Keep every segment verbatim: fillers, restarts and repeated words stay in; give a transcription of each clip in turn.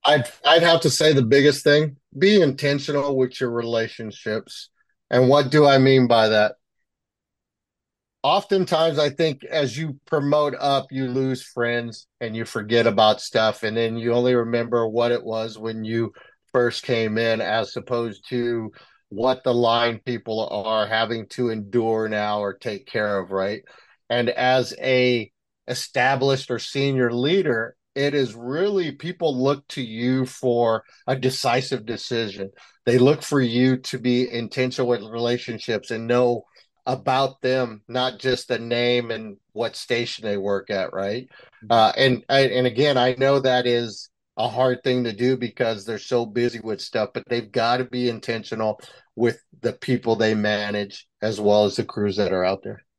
I'd I'd have to say the biggest thing, be intentional with your relationships. And what do I mean by that? Oftentimes I think as you promote up, you lose friends and you forget about stuff, and then you only remember what it was when you first came in, as opposed to what the line people are having to endure now or take care of, right? And as a established or senior leader, it is really people look to you for a decisive decision. They look for you to be intentional with relationships and know about them, not just the name and what station they work at, right? Mhm. Uh, and and again, I know that is a hard thing to do because they're so busy with stuff, but they've got to be intentional with the people they manage as well as the crews that are out there.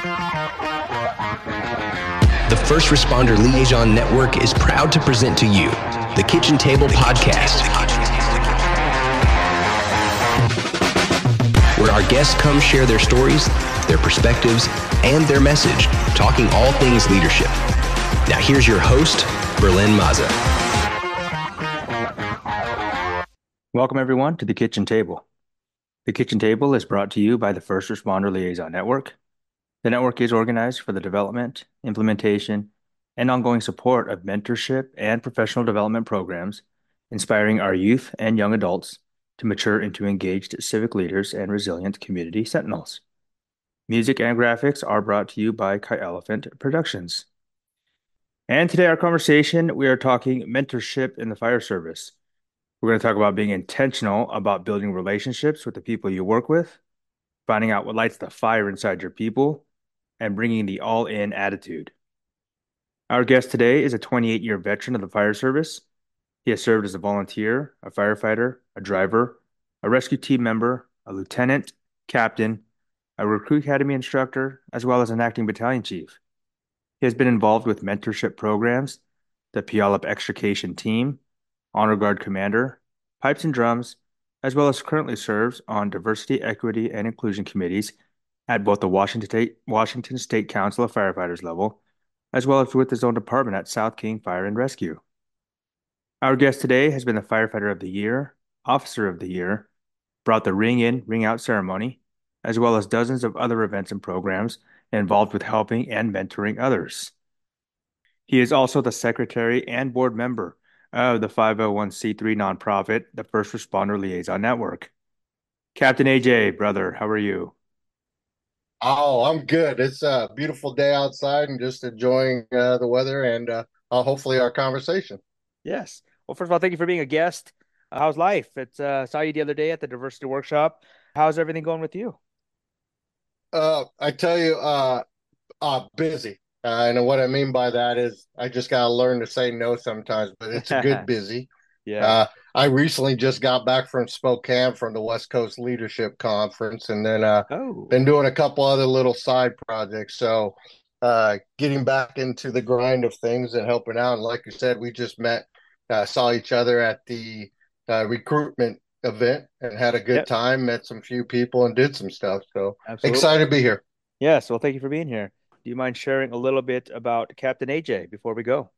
The First Responder Liaison Network is proud to present to you the Kitchen Table Podcast, where our guests come share their stories, their perspectives, and their message, talking all things leadership. Now here's your host, Berlin Maza. Welcome, everyone, to the Kitchen Table. The Kitchen Table is brought to you by the First Responder Liaison Network. The network is organized for the development, implementation, and ongoing support of mentorship and professional development programs, inspiring our youth and young adults to mature into engaged civic leaders and resilient community sentinels. Music and graphics are brought to you by Kai Elephant Productions. And today, our conversation, we are talking mentorship in the fire service. We're going to talk about being intentional about building relationships with the people you work with, finding out what lights the fire inside your people, and bringing the all-in attitude. Our guest today is a twenty-eight-year veteran of the fire service. He has served as a volunteer, a firefighter, a driver, a rescue team member, a lieutenant, captain, a recruit academy instructor, as well as an acting battalion chief. He has been involved with mentorship programs, the Puyallup Extrication Team, Honor Guard Commander, Pipes and Drums, as well as currently serves on diversity, equity, and inclusion committees at both the Washington State, Washington State Council of Firefighters level, as well as with his own department at South King Fire and Rescue. Our guest today has been the Firefighter of the Year, Officer of the Year, brought the Ring In, Ring Out ceremony, as well as dozens of other events and programs involved with helping and mentoring others. He is also the secretary and board member of the five oh one c three nonprofit, the First Responder Liaison Network. Captain A J, brother, how are you? Oh, I'm good. It's a beautiful day outside and just enjoying uh, the weather and uh, uh, hopefully our conversation. Yes. Well, first of all, thank you for being a guest. Uh, how's life? It's uh, saw you the other day at the diversity workshop. How's everything going with you? Uh, I tell you, uh, uh, busy. Uh, and what I mean by that is I just got to learn to say no sometimes, but it's a good busy. Yeah. Uh, I recently just got back from Spokane from the West Coast Leadership Conference, and then uh, Oh. been doing a couple other little side projects. So, uh, getting back into the grind of things and helping out. And like you said, we just met, uh, saw each other at the uh, recruitment event and had a good Yep. time, met some few people and did some stuff. So Absolutely. excited to be here. Yes. Well, thank you for being here. Do you mind sharing a little bit about Captain A J before we go?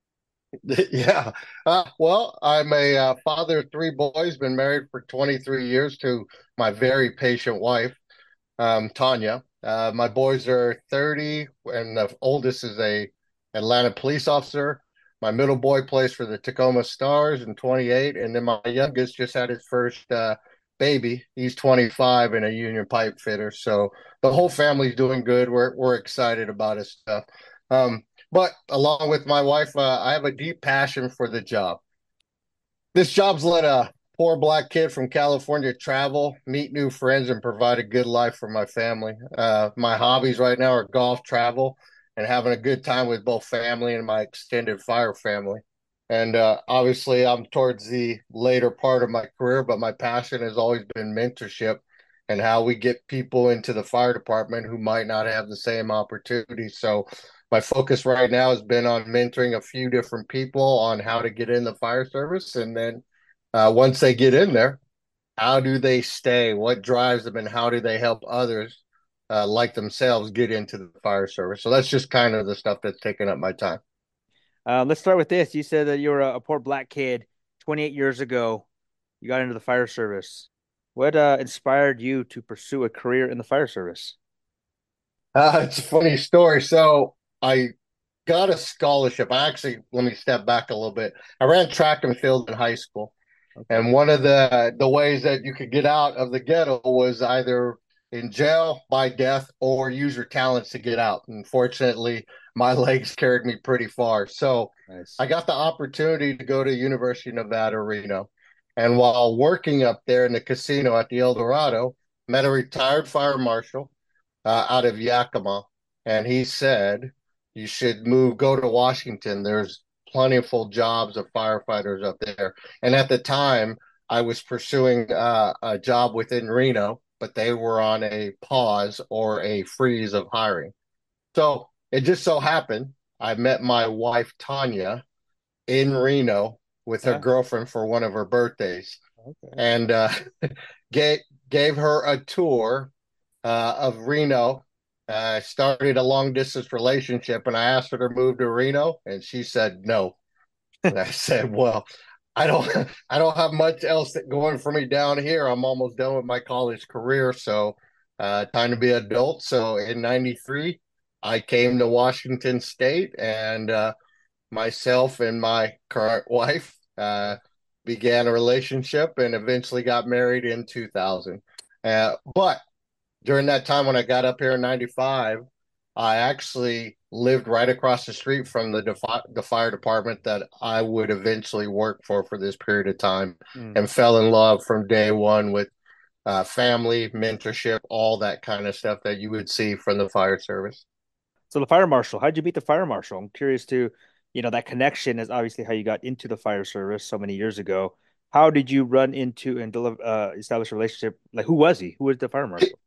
Yeah. Uh, well, I'm a uh, father of three boys, been married for twenty-three years to my very patient wife, um, Tanya. Uh, my boys are thirty, and the oldest is a Atlanta police officer. My middle boy plays for the Tacoma Stars and twenty-eight, and then my youngest just had his first uh, baby. He's twenty-five and a union pipe fitter. So the whole family's doing good. We're we're excited about his stuff. Um, but along with my wife, uh, I have a deep passion for the job. This job's let a poor black kid from California travel, meet new friends, and provide a good life for my family. Uh, my hobbies right now are golf, travel, and having a good time with both family and my extended fire family. And uh, obviously, I'm towards the later part of my career, but my passion has always been mentorship and how we get people into the fire department who might not have the same opportunities. So, my focus right now has been on mentoring a few different people on how to get in the fire service. And then uh, once they get in there, how do they stay? What drives them? And how do they help others uh, like themselves get into the fire service? So that's just kind of the stuff that's taking up my time. Uh, let's start with this. You said that you were a, a poor black kid. twenty-eight years ago, you got into the fire service. What uh, inspired you to pursue a career in the fire service? Uh, it's a funny story. So I got a scholarship. I actually, let me step back a little bit. I ran track and field in high school. Okay. And one of the the ways that you could get out of the ghetto was either in jail by death or use your talents to get out. And fortunately, my legs carried me pretty far. So Nice. I got the opportunity to go to University of Nevada, Reno. And while working up there in the casino at the El Dorado, met a retired fire marshal uh, out of Yakima. And he said, you should move, go to Washington. There's plentiful jobs of firefighters up there. And at the time, I was pursuing uh, a job within Reno, but they were on a pause or a freeze of hiring. So it just so happened I met my wife, Tanya, in Reno with her Yeah. girlfriend for one of her birthdays Okay. and uh, gave, gave her a tour uh, of Reno. I uh, started a long distance relationship and I asked her to move to Reno and she said no. And I said, well, I don't I don't have much else that going for me down here. I'm almost done with my college career, so uh, time to be an adult. So in ninety-three, I came to Washington State and uh, myself and my current wife uh, began a relationship and eventually got married in two thousand. Uh, but during that time when I got up here in ninety-five, I actually lived right across the street from the defi- the fire department that I would eventually work for for this period of time Mm. and fell in love from day one with uh, family, mentorship, all that kind of stuff that you would see from the fire service. So the fire marshal, how'd you meet the fire marshal? I'm curious to, you know, that connection is obviously how you got into the fire service so many years ago. How did you run into and deliver, uh, establish a relationship? Like, who was he? Who was the fire marshal?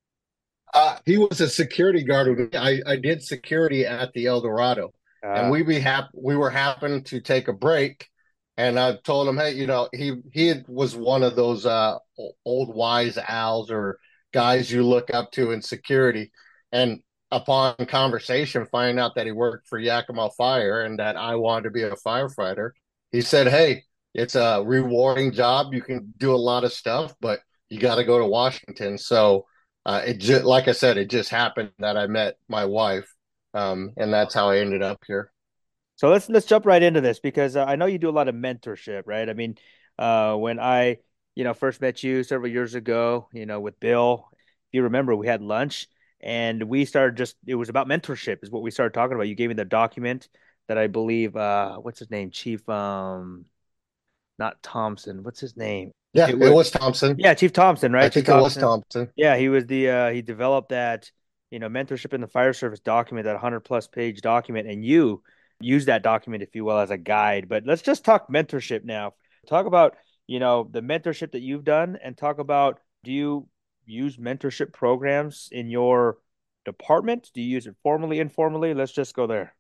Uh, he was a security guard with me. I, I did security at the El Dorado, and Uh, we be hap- we were happen to take a break, and I told him, hey, you know, he he was one of those uh, old wise owls or guys you look up to in security, and upon conversation, finding out that he worked for Yakima Fire and that I wanted to be a firefighter, he said, hey, it's a rewarding job. You can do a lot of stuff, but you got to go to Washington. So uh, it just, like I said, it just happened that I met my wife, um, and that's how I ended up here. so let's let's jump right into this because uh, I know you do a lot of mentorship, right? I mean, uh, when I, you know, first met you several years ago, you know, with Bill, if you remember, we had lunch and we started just it was about mentorship is what we started talking about. You gave me the document that I believe, uh, what's his name, Chief, um, not Thompson, what's his name? Yeah, It it was was Thompson. Yeah, Chief Thompson, I right? Chief think it was Thompson. Thompson. Yeah, he was the uh, he developed that, you know, mentorship in the fire service document, that one hundred plus page document, and you use that document, if you will, as a guide. But let's just talk mentorship now. Talk about, you know, the mentorship that you've done and talk about, do you use mentorship programs in your department? Do you use it formally, informally? Let's just go there.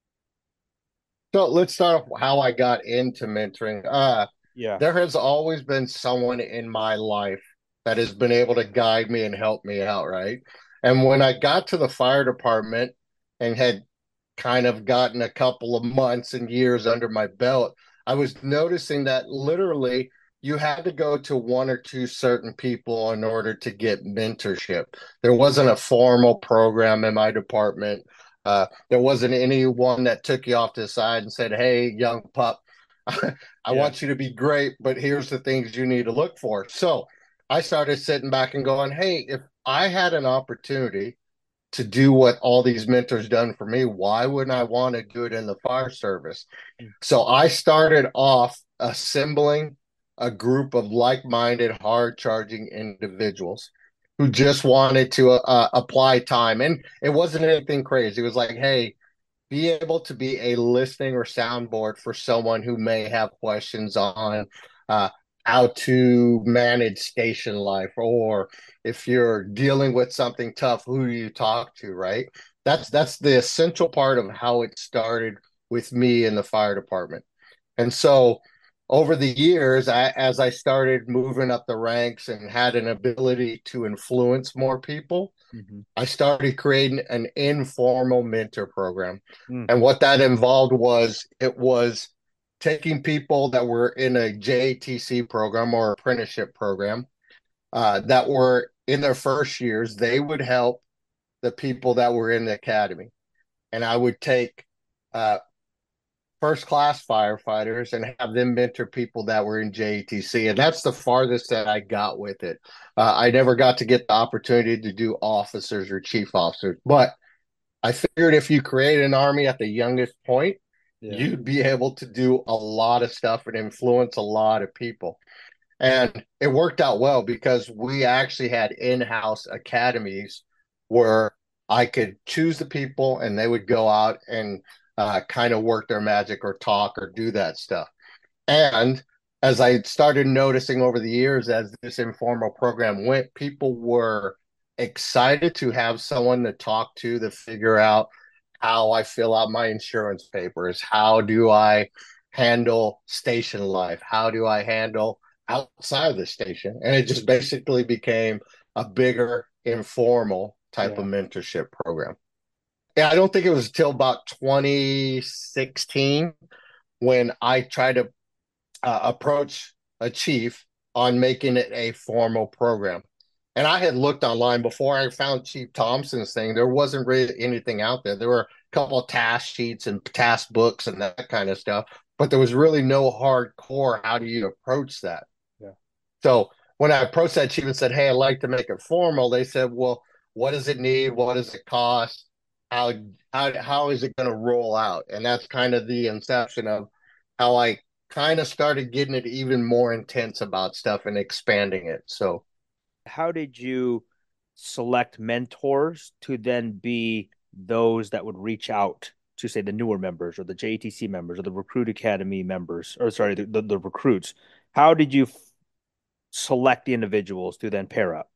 So let's start off how I got into mentoring. Uh, Yeah. there has always been someone in my life that has been able to guide me and help me out, right? And when I got to the fire department and had kind of gotten a couple of months and years under my belt, I was noticing that literally you had to go to one or two certain people in order to get mentorship. There wasn't a formal program in my department. Uh, there wasn't anyone that took you off to the side and said, hey, young pup, I Yeah. want you to be great, but here's the things you need to look for. So I started sitting back and going, hey, if I had an opportunity to do what all these mentors done for me, why wouldn't I want to do it in the fire service? So I started off assembling a group of like-minded, hard-charging individuals who just wanted to uh, apply time. And it wasn't anything crazy. It was like, hey, be able to be a listening or soundboard for someone who may have questions on uh, how to manage station life, or if you're dealing with something tough, who do you talk to, right? That's that's the essential part of how it started with me in the fire department. And so over the years, I, as I started moving up the ranks and had an ability to influence more people, Mm-hmm. I started creating an informal mentor program. Mm. And what that involved was it was taking people that were in a J A T C program or apprenticeship program uh, that were in their first years, they would help the people that were in the academy. And I would take uh, first class firefighters and have them mentor people that were in J A T C. And that's the farthest that I got with it. Uh, I never got to get the opportunity to do officers or chief officers, but I figured if you create an army at the youngest point, yeah. you'd be able to do a lot of stuff and influence a lot of people. And it worked out well because we actually had in-house academies where I could choose the people and they would go out and uh, kind of work their magic or talk or do that stuff. And as I started noticing over the years, as this informal program went, people were excited to have someone to talk to to figure out how I fill out my insurance papers. How do I handle station life? How do I handle outside the station? And it just basically became a bigger informal type yeah. of mentorship program. Yeah, I don't think it was until about twenty sixteen when I tried to uh, approach a chief on making it a formal program. And I had looked online before I found Chief Thompson's thing. There wasn't really anything out there. There were a couple of task sheets and task books and that kind of stuff, but there was really no hardcore. How do you approach that? Yeah. So when I approached that chief and said, "Hey, I'd like to make it formal," they said, "Well, what does it need? What does it cost? How how how is it going to roll out?" And that's kind of the inception of how I kind of started getting it even more intense about stuff and expanding it. So how did you select mentors to then be those that would reach out to, say, the newer members or the J A T C members or the Recruit Academy members, or sorry, the, the, the recruits? How did you f- select the individuals to then pair up?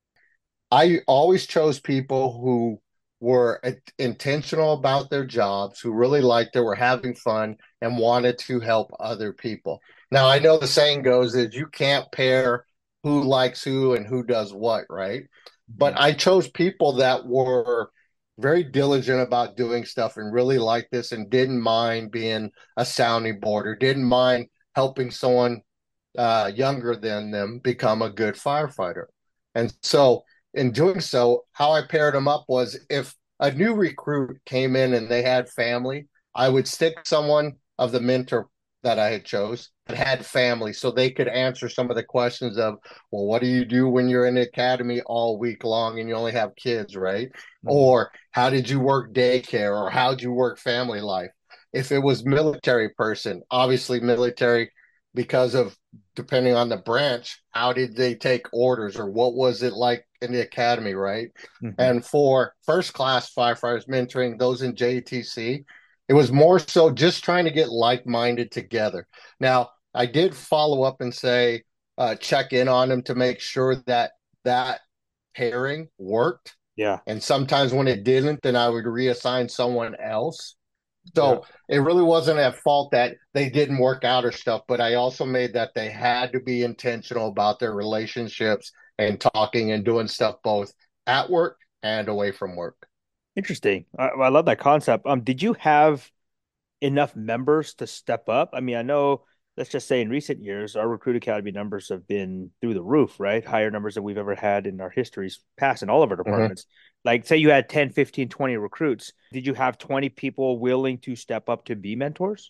I always chose people who were intentional about their jobs, who really liked it, were having fun, and wanted to help other people. Now, I know the saying goes that you can't pair who likes who and who does what, right? But I chose people that were very diligent about doing stuff and really liked this and didn't mind being a sounding board or didn't mind helping someone uh, younger than them become a good firefighter. And so in doing so, how I paired them up was if a new recruit came in and they had family, I would stick someone of the mentor that I had chose that had family so they could answer some of the questions of, well, what do you do when you're in the academy all week long and you only have kids, right? Mm-hmm. Or how did you work daycare, or how did you work family life? If it was military person, obviously military, because of depending on the branch, how did they take orders, or what was it like in the academy, right? Mm-hmm. And for first class firefighters mentoring those in J A T C, it was more so just trying to get like-minded together. Now, I did follow up and say, uh, check in on them to make sure that that pairing worked. Yeah. And sometimes when it didn't, then I would reassign someone else. So yeah. It really wasn't at fault that they didn't work out or stuff, but I also made that they had to be intentional about their relationships and talking and doing stuff both at work and away from work. Interesting. I, I love that concept. Um, did you have enough members to step up? I mean, I know, let's just say in recent years, our Recruit Academy numbers have been through the roof, right? Higher numbers than we've ever had in our histories past in all of our departments. Mm-hmm. Like, say you had ten, fifteen, twenty recruits. Did you have twenty people willing to step up to be mentors?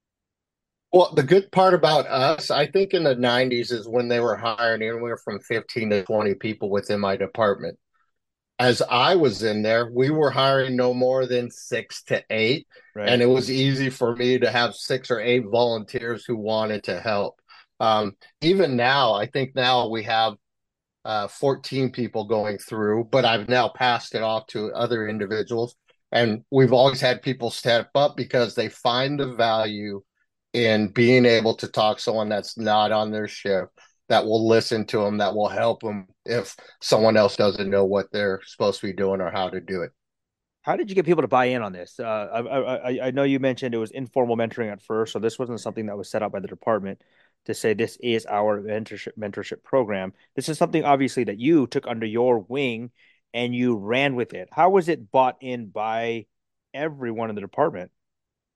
Well, the good part about us, I think in the nineties is when they were hiring anywhere from fifteen to twenty people within my department. As I was in there, we were hiring no more than six to eight. Right. And it was easy for me to have six or eight volunteers who wanted to help. Um, even now, I think now we have uh, fourteen people going through, but I've now passed it off to other individuals. And we've always had people step up because they find the value in being able to talk to someone that's not on their shift, that will listen to them, that will help them if someone else doesn't know what they're supposed to be doing or how to do it. How did you get people to buy in on this? Uh, I, I, I know you mentioned it was informal mentoring at first, so this wasn't something that was set up by the department to say this is our mentorship mentorship program. This is something obviously that you took under your wing and you ran with it. How was it bought in by everyone in the department?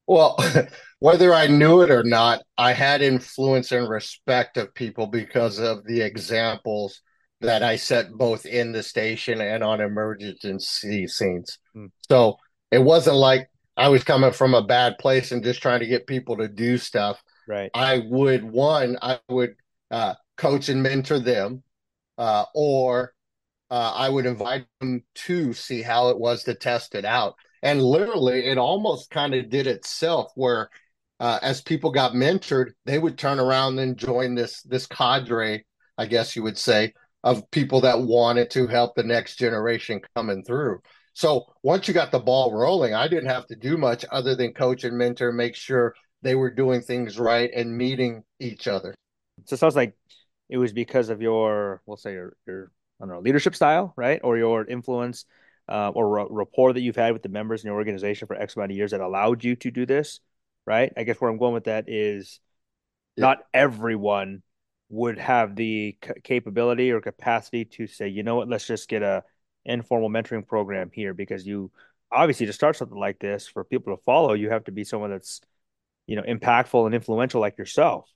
Well, whether I knew it or not, I had influence and respect of people because of the examples that I set both in the station and on emergency scenes. Mm, So it wasn't like I was coming from a bad place and just trying to get people to do stuff. right. I would, one, I would uh, coach and mentor them, uh, or uh, I would invite them to see how it was to test it out. And literally, it almost kind of did itself where uh, as people got mentored, they would turn around and join this this cadre, I guess you would say, of people that wanted to help the next generation coming through. So once you got the ball rolling, I didn't have to do much other than coach and mentor, make sure they were doing things right and meeting each other. So it sounds like it was because of your, we'll say your, your, I don't know, leadership style, right? Or your influence, uh, or ra- rapport that you've had with the members in your organization for X amount of years that allowed you to do this, right? I guess where I'm going with that is Yeah. not everyone would have the c- capability or capacity to say, you know what, let's just get a informal mentoring program here because you obviously to start something like this for people to follow, you have to be someone that's, you know, impactful and influential like yourself.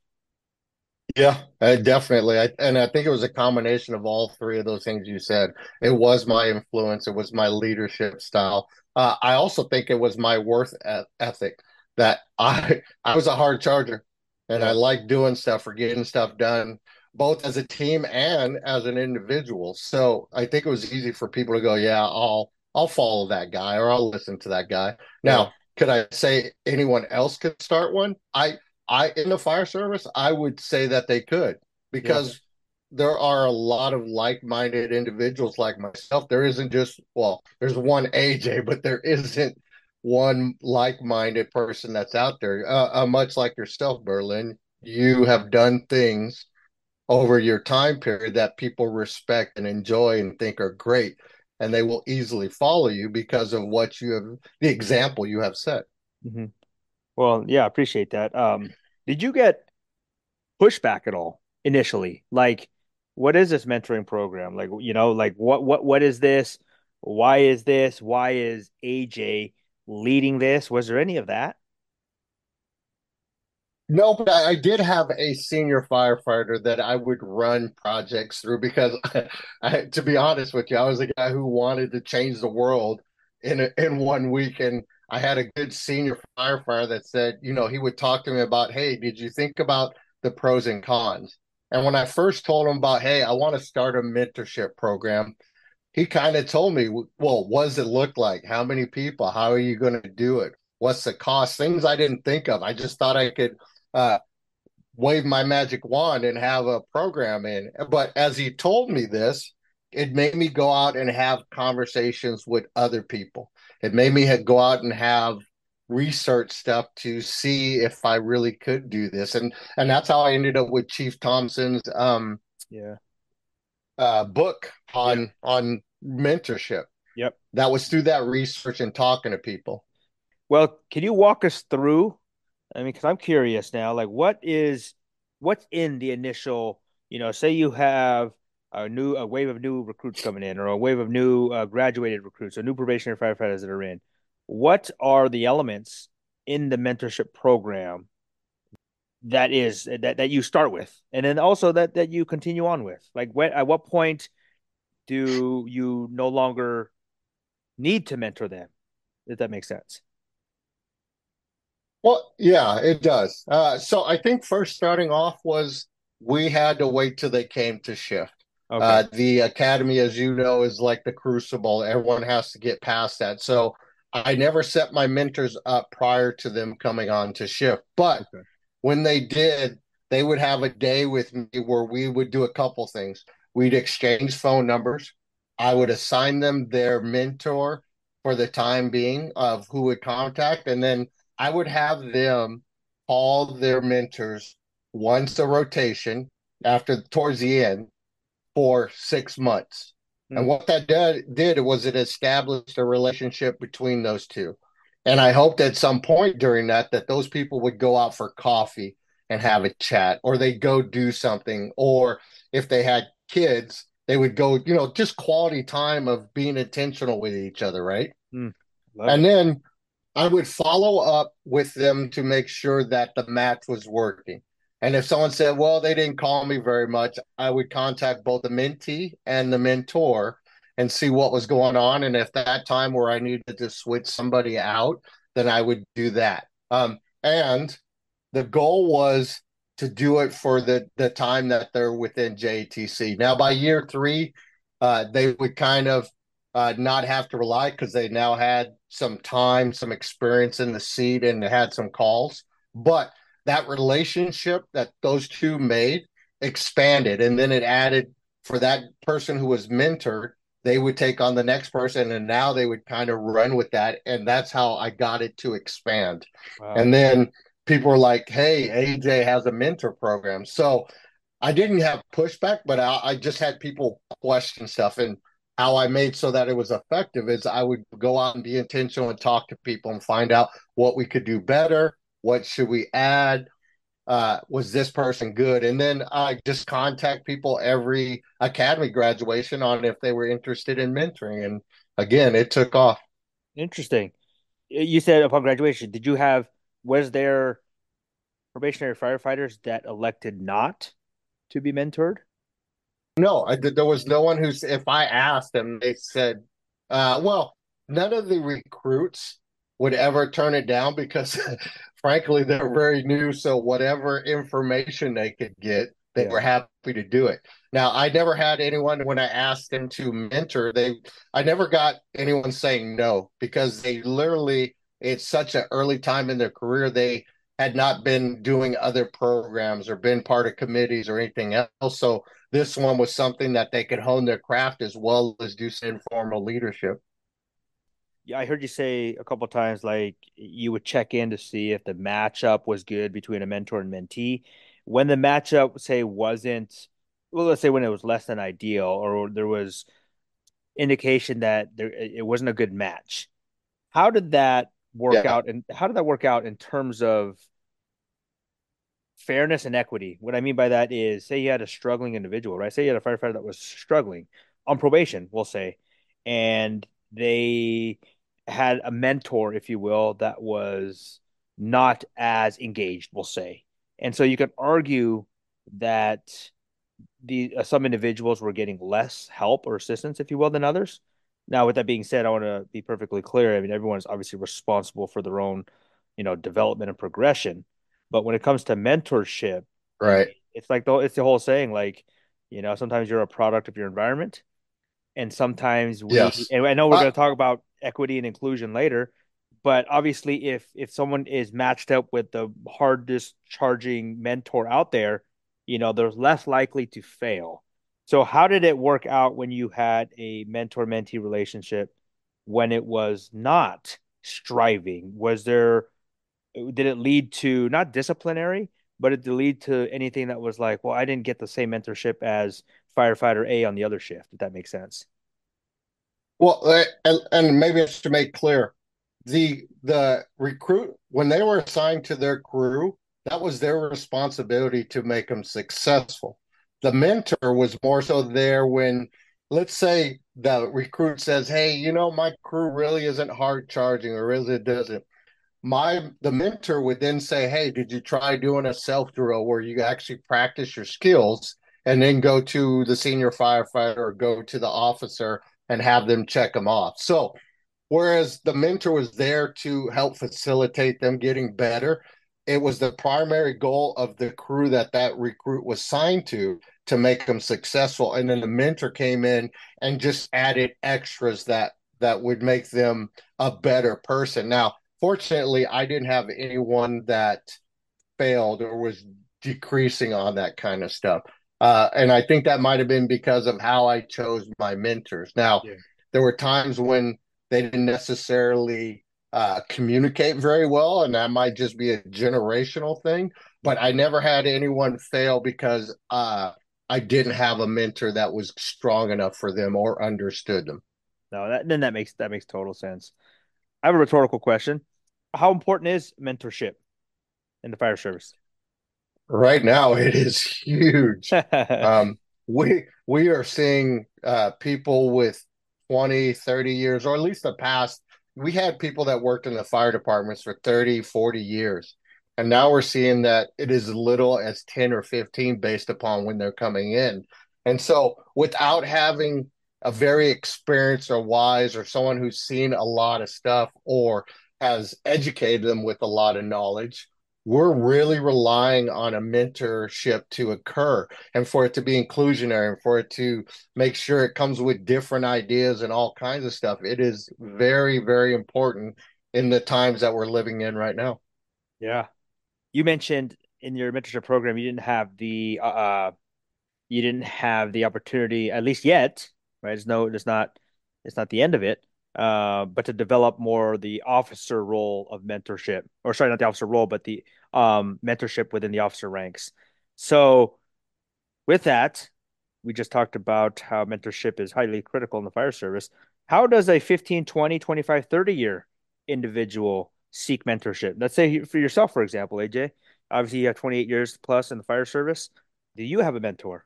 Yeah, uh, definitely. I, and I think it was a combination of all three of those things you said. It was my influence, it was my leadership style. Uh, I also think it was my work e- ethic that I I was a hard charger, and I Yeah. like doing stuff or getting stuff done, both as a team and as an individual. So I think it was easy for people to go, yeah, I'll I'll follow that guy or I'll listen to that guy. Yeah. Now, could I say anyone else could start one? I I in the fire service, I would say that they could Yeah. because there are a lot of like-minded individuals like myself. There isn't just, well, there's one A J, but there isn't one like-minded person that's out there. Uh, uh, much like yourself, Berlin, you have done things over your time period that people respect and enjoy and think are great, and they will easily follow you because of what you have, the example you have set. Hmm. Well, yeah, I appreciate that. Um, did you get pushback at all initially? Like, what is this mentoring program? Like, you know, like what what what is this? Why is this? Why is A J leading this? Was there any of that? No, but I, I did have a senior firefighter that I would run projects through because, I, to be honest with you, I was a guy who wanted to change the world in a, in one week, and I had a good senior firefighter that said, you know, he would talk to me about, hey, did you think about the pros and cons? And when I first told him about, hey, I want to start a mentorship program, he kind of told me, well, what does it look like? How many people? How are you going to do it? What's the cost? Things I didn't think of. I just thought I could uh, wave my magic wand and have a program in. But as he told me this, it made me go out and have conversations with other people. It made me go out and have research stuff to see if I really could do this. And and that's how I ended up with Chief Thompson's um, Yeah. uh, book Yep. on on mentorship. Yep. That was through that research and talking to people. Well, can you walk us through? I mean, because I'm curious now, like what is what's in the initial, you know, say you have a new a wave of new recruits coming in or a wave of new uh, graduated recruits or new probationary firefighters that are in. What are the elements in the mentorship program that is that that you start with and then also that that you continue on with? Like when at what point do you no longer need to mentor them? If that makes sense. Well, yeah, it does. Uh, so I think first starting off was we had to wait till they came to shift. Okay. Uh, the academy, as you know, is like the crucible. Everyone has to get past that. So I never set my mentors up prior to them coming on to shift. But Okay. when they did, they would have a day with me where we would do a couple things. We'd exchange phone numbers. I would assign them their mentor for the time being of who would contact, and then I would have them call their mentors once a rotation after towards the end for six months. And Hmm. what that did, did was it established a relationship between those two. And I hoped at some point during that that those people would go out for coffee and have a chat, or they'd go do something, or if they had kids, they would go, you know, just quality time of being intentional with each other, right? Hmm. Love And it. then I would follow up with them to make sure that the match was working. And if someone said, well, they didn't call me very much, I would contact both the mentee and the mentor and see what was going on. And if that time where I needed to switch somebody out, then I would do that. Um, and the goal was to do it for the the time that they're within J T C. Now, by year three, uh, they would kind of uh, not have to rely because they now had some time, some experience in the seat, and had some calls. But that relationship that those two made expanded, and then it added for that person who was mentored. They would take on the next person, and now they would kind of run with that, and that's how I got it to expand. Wow. And then people were like, "Hey, A J has a mentor program." So I didn't have pushback, but I, I just had people question stuff. And how I made so that it was effective is I would go out and be intentional and talk to people and find out what we could do better, what should we add, uh, was this person good, and then I just contact people every academy graduation on if they were interested in mentoring. And again, it took off. Interesting. You said upon graduation, did you have, was there probationary firefighters that elected not to be mentored? No, I did. There was no one who's. If I asked them, they said, uh, "Well, none of the recruits would ever turn it down because, frankly, they're very new. So whatever information they could get, they Yeah. were happy to do it." Now, I never had anyone when I asked them to mentor. They, I never got anyone saying no because they literally. It's such an early time in their career. They had not been doing other programs or been part of committees or anything else. So this one was something that they could hone their craft as well as do some informal leadership. Yeah, I heard you say a couple of times like you would check in to see if the matchup was good between a mentor and mentee. When the matchup, say, wasn't, well, let's say when it was less than ideal or there was indication that there it wasn't a good match. How did that work Yeah, out? And how did that work out in terms of fairness and equity? What I mean by that is, say you had a struggling individual, right? Say you had a firefighter that was struggling on probation, we'll say, and they had a mentor, if you will, that was not as engaged, we'll say. And so you could argue that the uh, some individuals were getting less help or assistance, if you will, than others. Now, with that being said, I want to be perfectly clear. I mean, everyone is obviously responsible for their own, you know, development and progression. But when it comes to mentorship, right. it's like the it's the whole saying, like, you know, sometimes you're a product of your environment, and sometimes we. Yes. And I know we're Uh, going to talk about equity and inclusion later, but obviously, if if someone is matched up with the hardest charging mentor out there, you know, they're less likely to fail. So, how did it work out when you had a mentor mentee relationship when it was not striving? Was there, did it lead to not disciplinary, but did it lead to anything that was like, well, I didn't get the same mentorship as firefighter A on the other shift, if that makes sense? well, uh, and, and maybe it's to make clear the the recruit when they were assigned to their crew, that was their responsibility to make them successful. The mentor was more so there when, let's say, the recruit says, "Hey, you know, my crew really isn't hard charging, or really doesn't." My the mentor would then say, "Hey, did you try doing a self drill where you actually practice your skills and then go to the senior firefighter or go to the officer and have them check them off?" So whereas the mentor was there to help facilitate them getting better, it was the primary goal of the crew that that recruit was signed to to make them successful. And then the mentor came in and just added extras that that would make them a better person. Now, fortunately, I didn't have anyone that failed or was decreasing on that kind of stuff. Uh, and I think that might have been because of how I chose my mentors. Now, Yeah. there were times when they didn't necessarily uh, communicate very well, and that might just be a generational thing. But I never had anyone fail because uh, I didn't have a mentor that was strong enough for them or understood them. No, that then that makes that makes total sense. I have a rhetorical question. How important is mentorship in the fire service? Right now, it is huge. Um, we we are seeing uh, people with twenty, thirty years, or at least the past we had people that worked in the fire departments for thirty, forty years. And now we're seeing that it is as little as ten or fifteen based upon when they're coming in. And so without having a very experienced or wise or someone who's seen a lot of stuff or has educated them with a lot of knowledge, we're really relying on a mentorship to occur and for it to be inclusionary and for it to make sure it comes with different ideas and all kinds of stuff. It is very, very important in the times that we're living in right now. Yeah. You mentioned in your mentorship program, you didn't have the uh, uh, you didn't have the opportunity, at least yet, right? It's no, it's not, it's not the end of it. Uh, but to develop more the officer role of mentorship, or sorry, not the officer role, but the um mentorship within the officer ranks. So with that, we just talked about how mentorship is highly critical in the fire service. How does a fifteen, twenty, twenty-five, thirty year individual seek mentorship? Let's say for yourself, for example, A J, obviously you have twenty-eight years plus in the fire service. Do you have a mentor?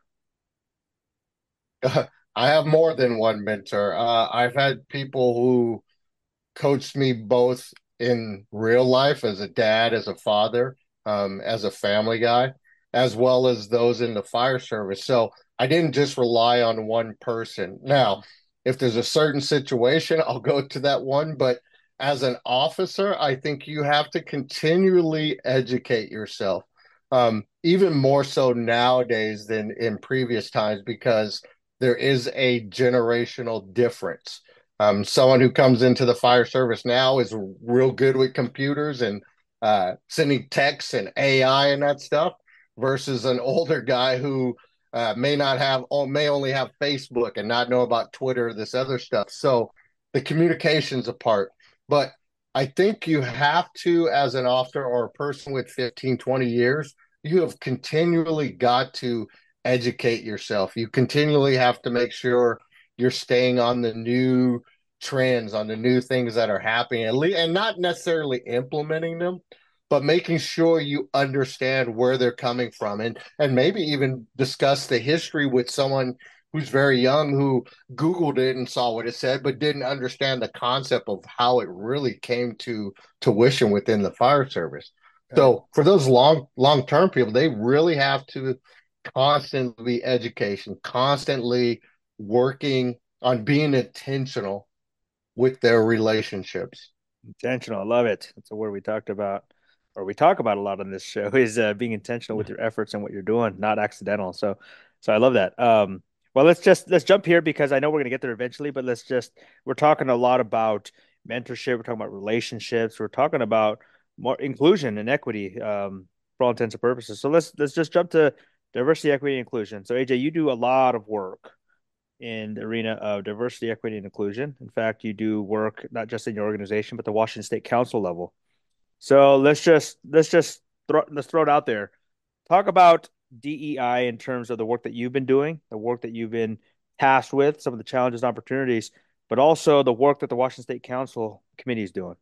I have more than one mentor. Uh, I've had people who coached me both in real life as a dad, as a father, um, as a family guy, as well as those in the fire service. So I didn't just rely on one person. Now, if there's a certain situation, I'll go to that one. But as an officer, I think you have to continually educate yourself, um, even more so nowadays than in previous times, because there is a generational difference. Um, someone who comes into the fire service now is real good with computers and uh, sending texts and A I and that stuff, versus an older guy who uh, may not have, or may only have Facebook and not know about Twitter, this other stuff. So the communications apart. But I think you have to, as an officer or a person with fifteen, twenty years, you have continually got to educate yourself. You continually have to make sure you're staying on the new trends, on the new things that are happening, and, le- and not necessarily implementing them, but making sure you understand where they're coming from, and and maybe even discuss the history with someone who's very young who Googled it and saw what it said, but didn't understand the concept of how it really came to tuition within the fire service. Right. So for those long long term people, they really have to constantly education, constantly working on being intentional with their relationships. Intentional. I love it. That's a word we talked about, or we talk about a lot on this show, is uh, being intentional with your efforts and what you're doing, not accidental. So, so I love that. Um, well, let's just let's jump here because I know we're gonna get there eventually, but let's just we're talking a lot about mentorship. We're talking about relationships. We're talking about more inclusion and equity, um, for all intents and purposes. So let's let's just jump to diversity, equity, and inclusion. So A J, you do a lot of work in the arena of diversity, equity, and inclusion. In fact, you do work not just in your organization, but the Washington State Council level. So let's just let's just throw let's throw it out there. Talk about D E I in terms of the work that you've been doing, the work that you've been tasked with, some of the challenges and opportunities, but also the work that the Washington State Council committee is doing.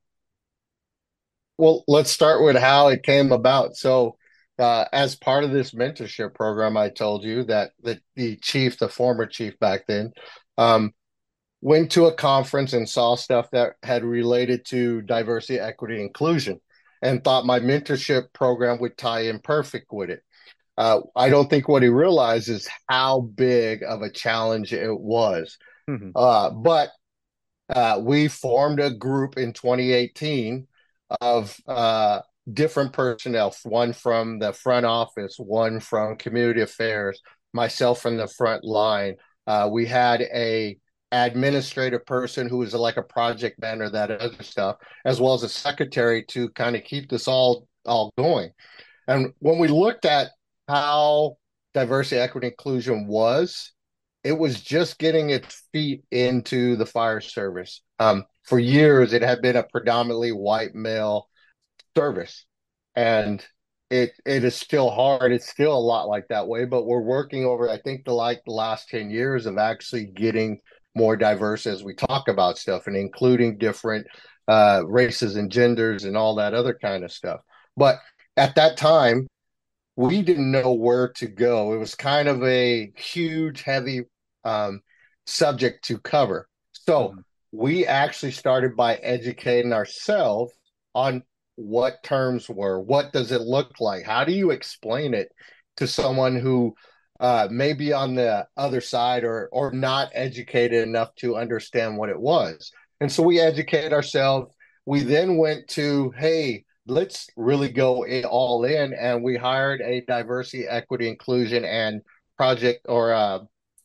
Well, let's start with how it came about. So, uh, as part of this mentorship program, I told you that the, the chief, the former chief back then, um, went to a conference and saw stuff that had related to diversity, equity, inclusion, and thought my mentorship program would tie in perfect with it. Uh, I don't think what he realized is how big of a challenge it was. Mm-hmm. Uh, but uh, we formed a group in twenty eighteen of uh, different personnel, one from the front office, one from community affairs, myself from the front line. Uh, we had a administrative person who was like a project manager, that other stuff, as well as a secretary to kind of keep this all all going. And when we looked at how diversity, equity, inclusion was, it was just getting its feet into the fire service. Um, for years, it had been a predominantly white male service, and it it is still hard. It's still a lot like that way, but we're working over, I think, the like the last ten years of actually getting more diverse as we talk about stuff and including different uh, races and genders and all that other kind of stuff. But at that time, we didn't know where to go. It was kind of a huge, heavy um, subject to cover. So Mm-hmm. we actually started by educating ourselves on what terms were, what does it look like, how do you explain it to someone who uh, may be on the other side or or not educated enough to understand what it was. And so we educated ourselves. We then went to, hey, let's really go in, all in, and we hired a diversity, equity, inclusion, and project or uh,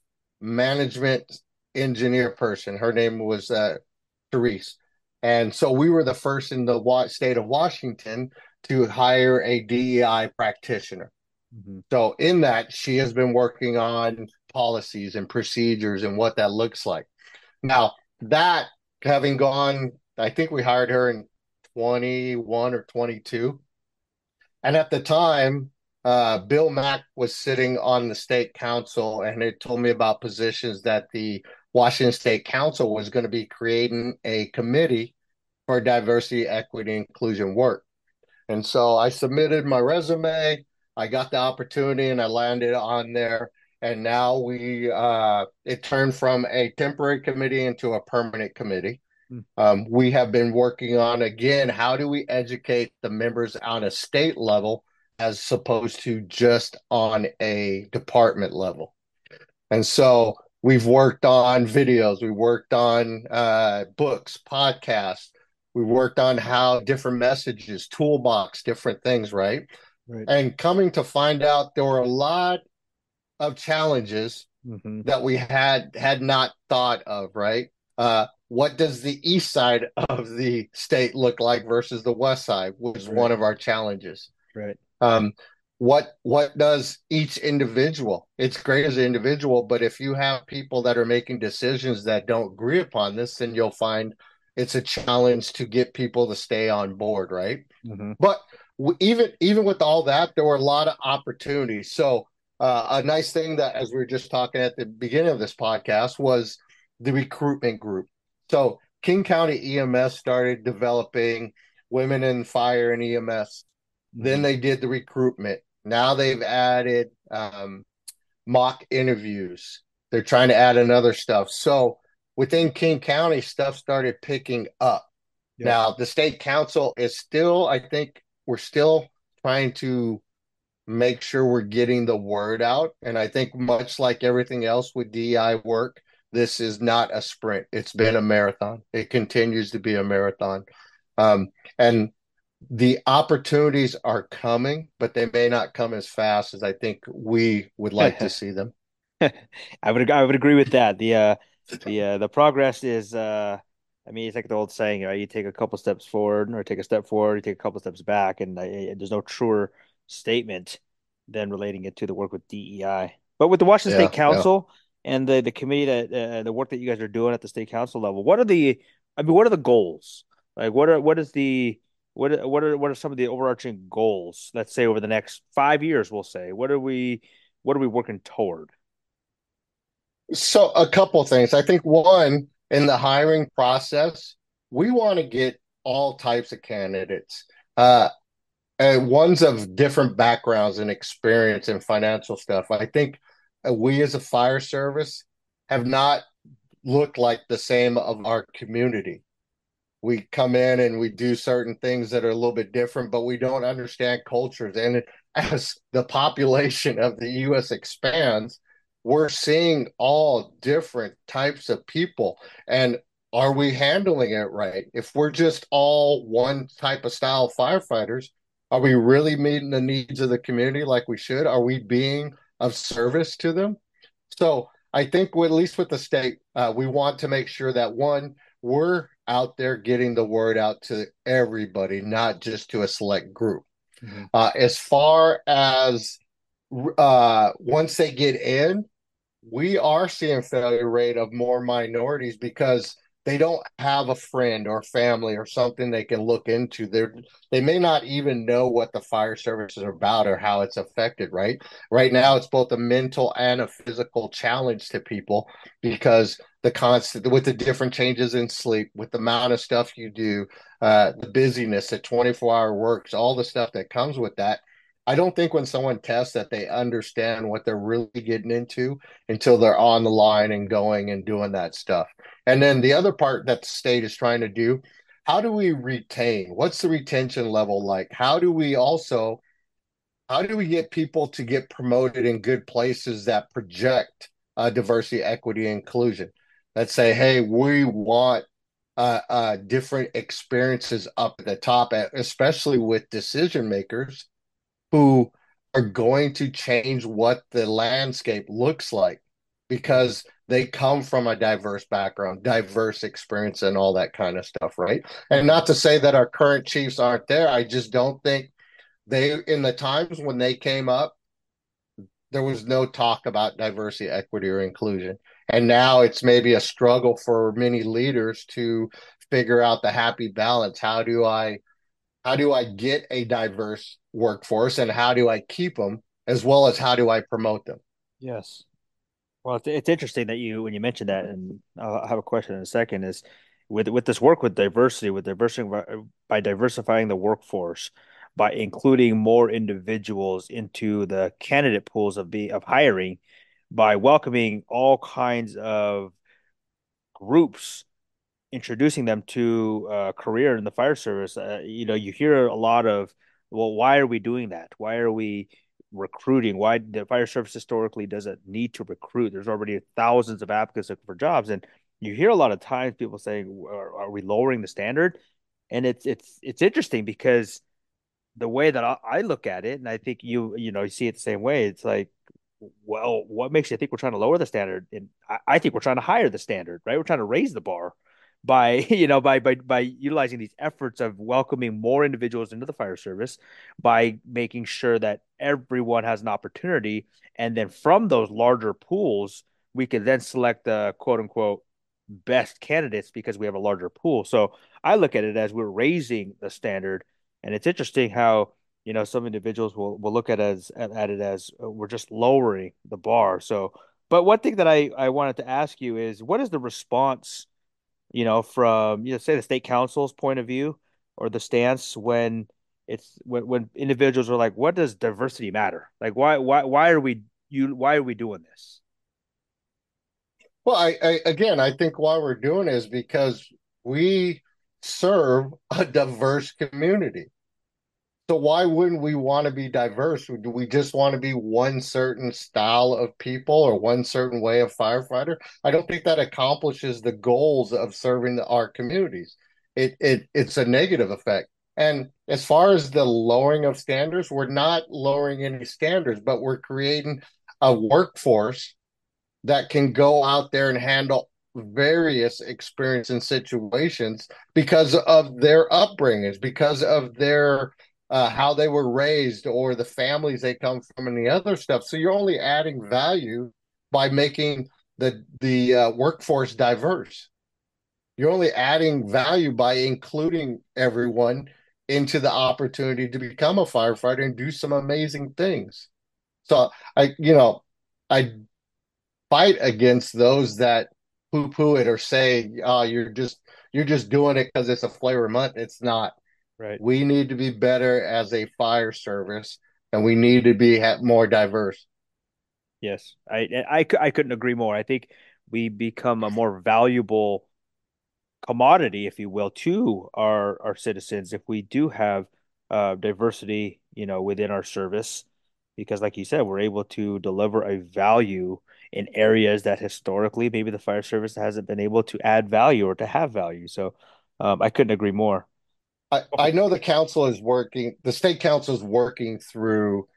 management engineer person. Her name was uh, Therese. And so we were the first in the wa- state of Washington to hire a D E I practitioner. Mm-hmm. So in that, she has been working on policies and procedures and what that looks like. Now, that having gone, I think we hired her in twenty-one or twenty-two. And at the time, uh, Bill Mack was sitting on the state council and it told me about positions that the Washington State Council was going to be creating a committee for diversity, equity, inclusion work. And so I submitted my resume. I got the opportunity and I landed on there. And now we, uh, it turned from a temporary committee into a permanent committee. Hmm. Um, we have been working on, again, how do we educate the members on a state level as opposed to just on a department level. And so we've worked on videos, we worked on uh, books, podcasts, we worked on how different messages, toolbox, different things, right? Right. And coming to find out there were a lot of challenges Mm-hmm. that we had had not thought of, right? Uh, what does the east side of the state look like versus the west side was Right. one of our challenges. Right. Um, what what does each individual? It's great as an individual, but if you have people that are making decisions that don't agree upon this, then you'll find it's a challenge to get people to stay on board, right? Mm-hmm. But w- even even with all that, there were a lot of opportunities. So uh, a nice thing that, as we were just talking at the beginning of this podcast, was the recruitment group. So King County E M S started developing women in fire and E M S. Mm-hmm. Then they did the recruitment. Now they've added um, mock interviews. They're trying to add another stuff. So within King County, stuff started picking up. Yep. Now, the state council is still, I think we're still trying to make sure we're getting the word out. And I think much like everything else with D E I work, this is not a sprint. It's been a marathon. It continues to be a marathon. Um, and the opportunities are coming, but they may not come as fast as I think we would like to see them. I would I would agree with that. The uh the uh the progress is uh I mean it's like the old saying, right? You take a couple steps forward or take a step forward, you take a couple steps back, and uh, there's no truer statement than relating it to the work with D E I. But with the Washington Yeah, State yeah. Council and the the committee that uh, the work that you guys are doing at the state council level, what are the I mean what are the goals? Like what are what is the what are, what are what are some of the overarching goals? Let's say over the next five years, we'll say. What are we what are we working toward? So a couple things. I think one, in the hiring process, we want to get all types of candidates. Uh, and ones of different backgrounds and experience and financial stuff. I think uh, we as a fire service have not looked like the same of our community. We come in and we do certain things that are a little bit different, but we don't understand cultures. And as the population of the U S expands, we're seeing all different types of people. And are we handling it right? If we're just all one type of style of firefighters, are we really meeting the needs of the community like we should? Are we being of service to them? So I think, with, at least with the state, uh, we want to make sure that, one, we're out there getting the word out to everybody, not just to a select group. Mm-hmm. Uh, as far as uh, once they get in, we are seeing failure rate of more minorities because they don't have a friend or family or something they can look into. They're, they may not even know what the fire service is about or how it's affected, right? Right now, it's both a mental and a physical challenge to people because the constant, with the different changes in sleep, with the amount of stuff you do, uh, the busyness, the twenty-four hour works, all the stuff that comes with that. I don't think when someone tests that they understand what they're really getting into until they're on the line and going and doing that stuff. And then the other part that the state is trying to do, how do we retain? What's the retention level like? How do we also how do we get people to get promoted in good places that project uh, diversity, equity, inclusion? That say, hey, we want uh, uh, different experiences up at the top, especially with decision makers who are going to change what the landscape looks like because they come from a diverse background, diverse experience, and all that kind of stuff, right? And not to say that our current chiefs aren't there. I just don't think they, in the times when they came up, there was no talk about diversity, equity, or inclusion. And now it's maybe a struggle for many leaders to figure out the happy balance. How do I how do I get a diverse workforce and how do I keep them as well as how do I promote them? Yes. Well, it's, it's interesting that you when you mentioned that, and I'll have a question in a second. Is with with this work with diversity, with diversity by diversifying the workforce, by including more individuals into the candidate pools of be of hiring, by welcoming all kinds of groups, introducing them to a career in the fire service. Uh, you know, you hear a lot of, well, why are we doing that? Why are we recruiting? Why the fire service historically doesn't need to recruit? There's already thousands of applicants looking for jobs, and you hear a lot of times people saying, "Are, are we lowering the standard?" And it's it's it's interesting because the way that I, I look at it, and I think you you know you see it the same way. It's like, well, what makes you think we're trying to lower the standard? And I, I think we're trying to higher the standard, right? We're trying to raise the bar by you know by by by utilizing these efforts of welcoming more individuals into the fire service, by making sure that everyone has an opportunity, and then from those larger pools, we can then select the quote unquote best candidates because we have a larger pool. So I look at it as we're raising the standard, and it's interesting how you know some individuals will will look at as at, at it as uh, we're just lowering the bar. So, but one thing that I I wanted to ask you is what is the response, you know, from you know say the state council's point of view or the stance when it's when when individuals are like, what does diversity matter? Like why why why are we you why are we doing this? Well, I, I again, I think why we're doing it is because we serve a diverse community. So why wouldn't we want to be diverse? Do we just want to be one certain style of people or one certain way of firefighter? I don't think that accomplishes the goals of serving the, our communities. It it it's a negative effect. And as far as the lowering of standards, we're not lowering any standards, but we're creating a workforce that can go out there and handle various experience and situations because of their upbringings, because of their uh, how they were raised or the families they come from and the other stuff. So you're only adding value by making the the uh, workforce diverse. You're only adding value by including everyone into the opportunity to become a firefighter and do some amazing things. So I, you know, I fight against those that poo-poo it or say, "Oh, you're just you're just doing it because it's a flavor month." It's not. Right. We need to be better as a fire service, and we need to be more diverse. Yes, I, I I couldn't agree more. I think we become a more valuable commodity, if you will, to our our citizens if we do have uh, diversity, you know, within our service, because, like you said, we're able to deliver a value in areas that historically maybe the fire service hasn't been able to add value or to have value. So, um, I couldn't agree more. I, I know the council is working, the state council is working through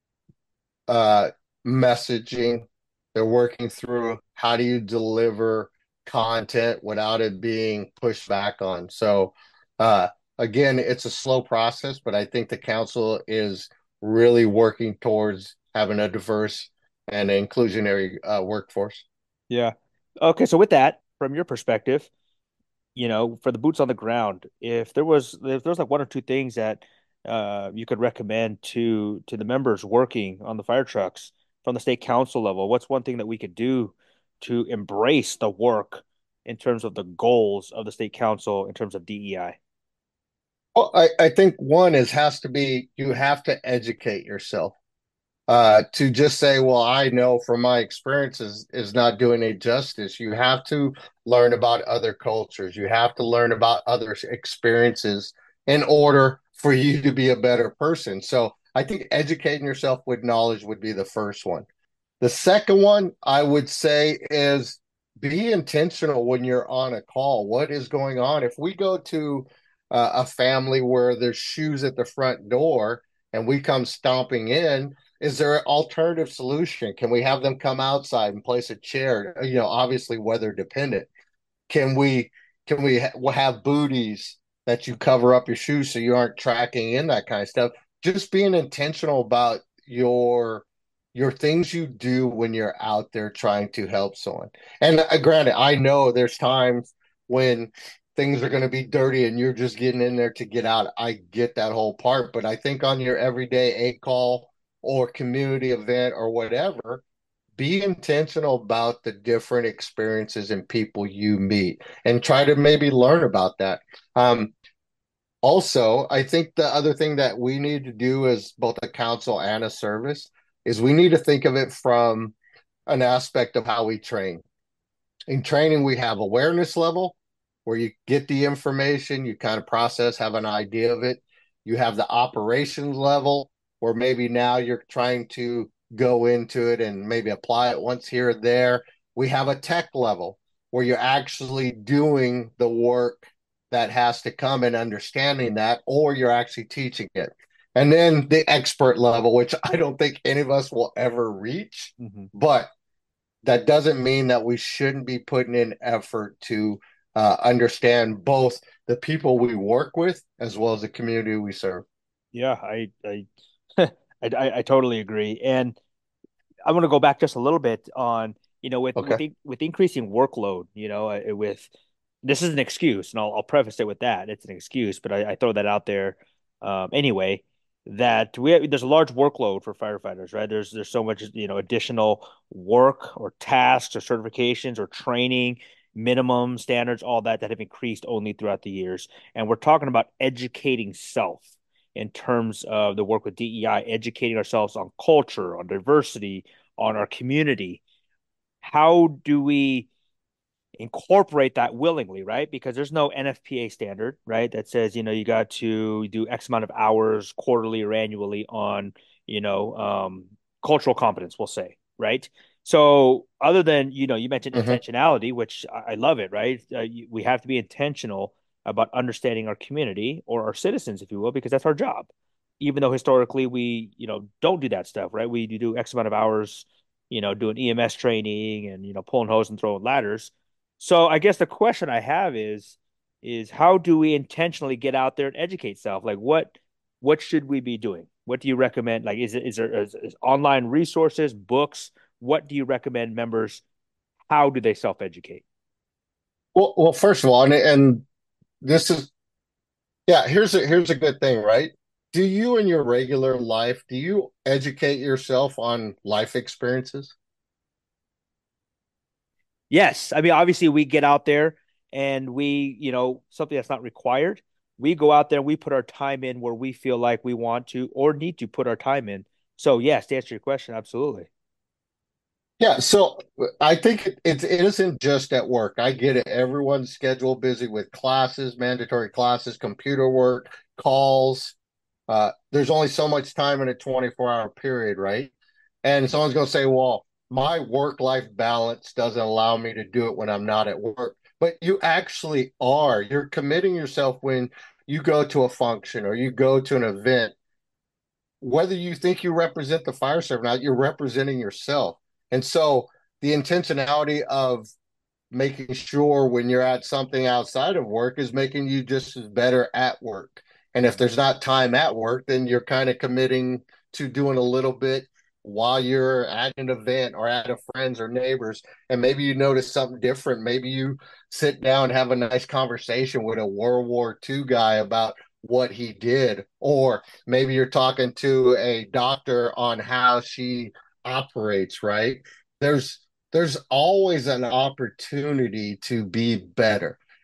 uh, messaging. They're working through how do you deliver content without it being pushed back on. So, uh, again, it's a slow process, but I think the council is really working towards having a diverse and inclusionary uh, workforce. Yeah. Okay, so with that, from your perspective, you know, for the boots on the ground, if there was if there was like one or two things that uh you could recommend to to the members working on the fire trucks from the state council level, what's one thing that we could do to embrace the work in terms of the goals of the state council in terms of D E I? Well, I, I think one is has to be you have to educate yourself. Uh, to just say, well, I know from my experiences is not doing it justice. You have to learn about other cultures. You have to learn about other experiences in order for you to be a better person. So I think educating yourself with knowledge would be the first one. The second one I would say is be intentional when you're on a call. What is going on? If we go to uh, a family where there's shoes at the front door and we come stomping in, is there an alternative solution? Can we have them come outside and place a chair? You know, obviously weather dependent. Can we can we ha- have booties that you cover up your shoes so you aren't tracking in that kind of stuff? Just being intentional about your your things you do when you're out there trying to help someone. And uh, granted, I know there's times when things are going to be dirty and you're just getting in there to get out. I get that whole part, but I think on your everyday eight call or community event or whatever, be intentional about the different experiences and people you meet and try to maybe learn about that. Um, also, I think the other thing that we need to do as both a council and a service is we need to think of it from an aspect of how we train. In training, we have awareness level where you get the information, you kind of process, have an idea of it. You have the operations level where maybe now you're trying to go into it and maybe apply it once here or there. We have a tech level where you're actually doing the work that has to come and understanding that, or you're actually teaching it. And then the expert level, which I don't think any of us will ever reach, Mm-hmm. but that doesn't mean that we shouldn't be putting in effort to uh, understand both the people we work with as well as the community we serve. Yeah, I I I, I totally agree. And I want to go back just a little bit on, you know, with with Okay. the, with increasing workload, you know, uh, with this is an excuse, and I'll, I'll preface it with that. It's an excuse, but I, I throw that out there um, anyway. That we have, there's a large workload for firefighters, right? There's there's so much, you know, additional work or tasks or certifications or training, minimum standards, all that that have increased only throughout the years. And we're talking about educating self in terms of the work with D E I, educating ourselves on culture, on diversity, on our community. How do we incorporate that willingly, right? Because there's no N F P A standard, right? That says, you know, you got to do X amount of hours quarterly or annually on, you know, um, cultural competence, we'll say, right? So, other than, you know, you mentioned Mm-hmm. intentionality, which I, I love it, right? Uh, you, we have to be intentional about understanding our community or our citizens, if you will, because that's our job. Even though historically we, you know, don't do that stuff, right? We do X amount of hours, you know, doing E M S training and, you know, pulling hose and throwing ladders. So I guess the question I have is is how do we intentionally get out there and educate self? Like what what should we be doing? What do you recommend? Like is it is there is, is online resources, books? What do you recommend members? How do they self educate? Well, well, first of all, and, and this is yeah. Here's a here's a good thing, right? Do you in your regular life do you educate yourself on life experiences? Yes, I mean obviously we get out there and we you know something that's not required. We go out there and we put our time in where we feel like we want to or need to put our time in. So yes, to answer your question, absolutely. Yeah, so I think it, it, it isn't just at work. I get it. Everyone's scheduled busy with classes, mandatory classes, computer work, calls. Uh, there's only so much time in a twenty-four hour period, right? And someone's going to say, well, my work life balance doesn't allow me to do it when I'm not at work. But you actually are. You're committing yourself when you go to a function or you go to an event, whether you think you represent the fire service or not, you're representing yourself. And so the intentionality of making sure when you're at something outside of work is making you just as better at work. And if there's not time at work, then you're kind of committing to doing a little bit while you're at an event or at a friend's or neighbors. And maybe you notice something different. Maybe you sit down and have a nice conversation with a World War Two guy about what he did. Or maybe you're talking to a doctor on how she operates, right? There's there's always an opportunity to be better.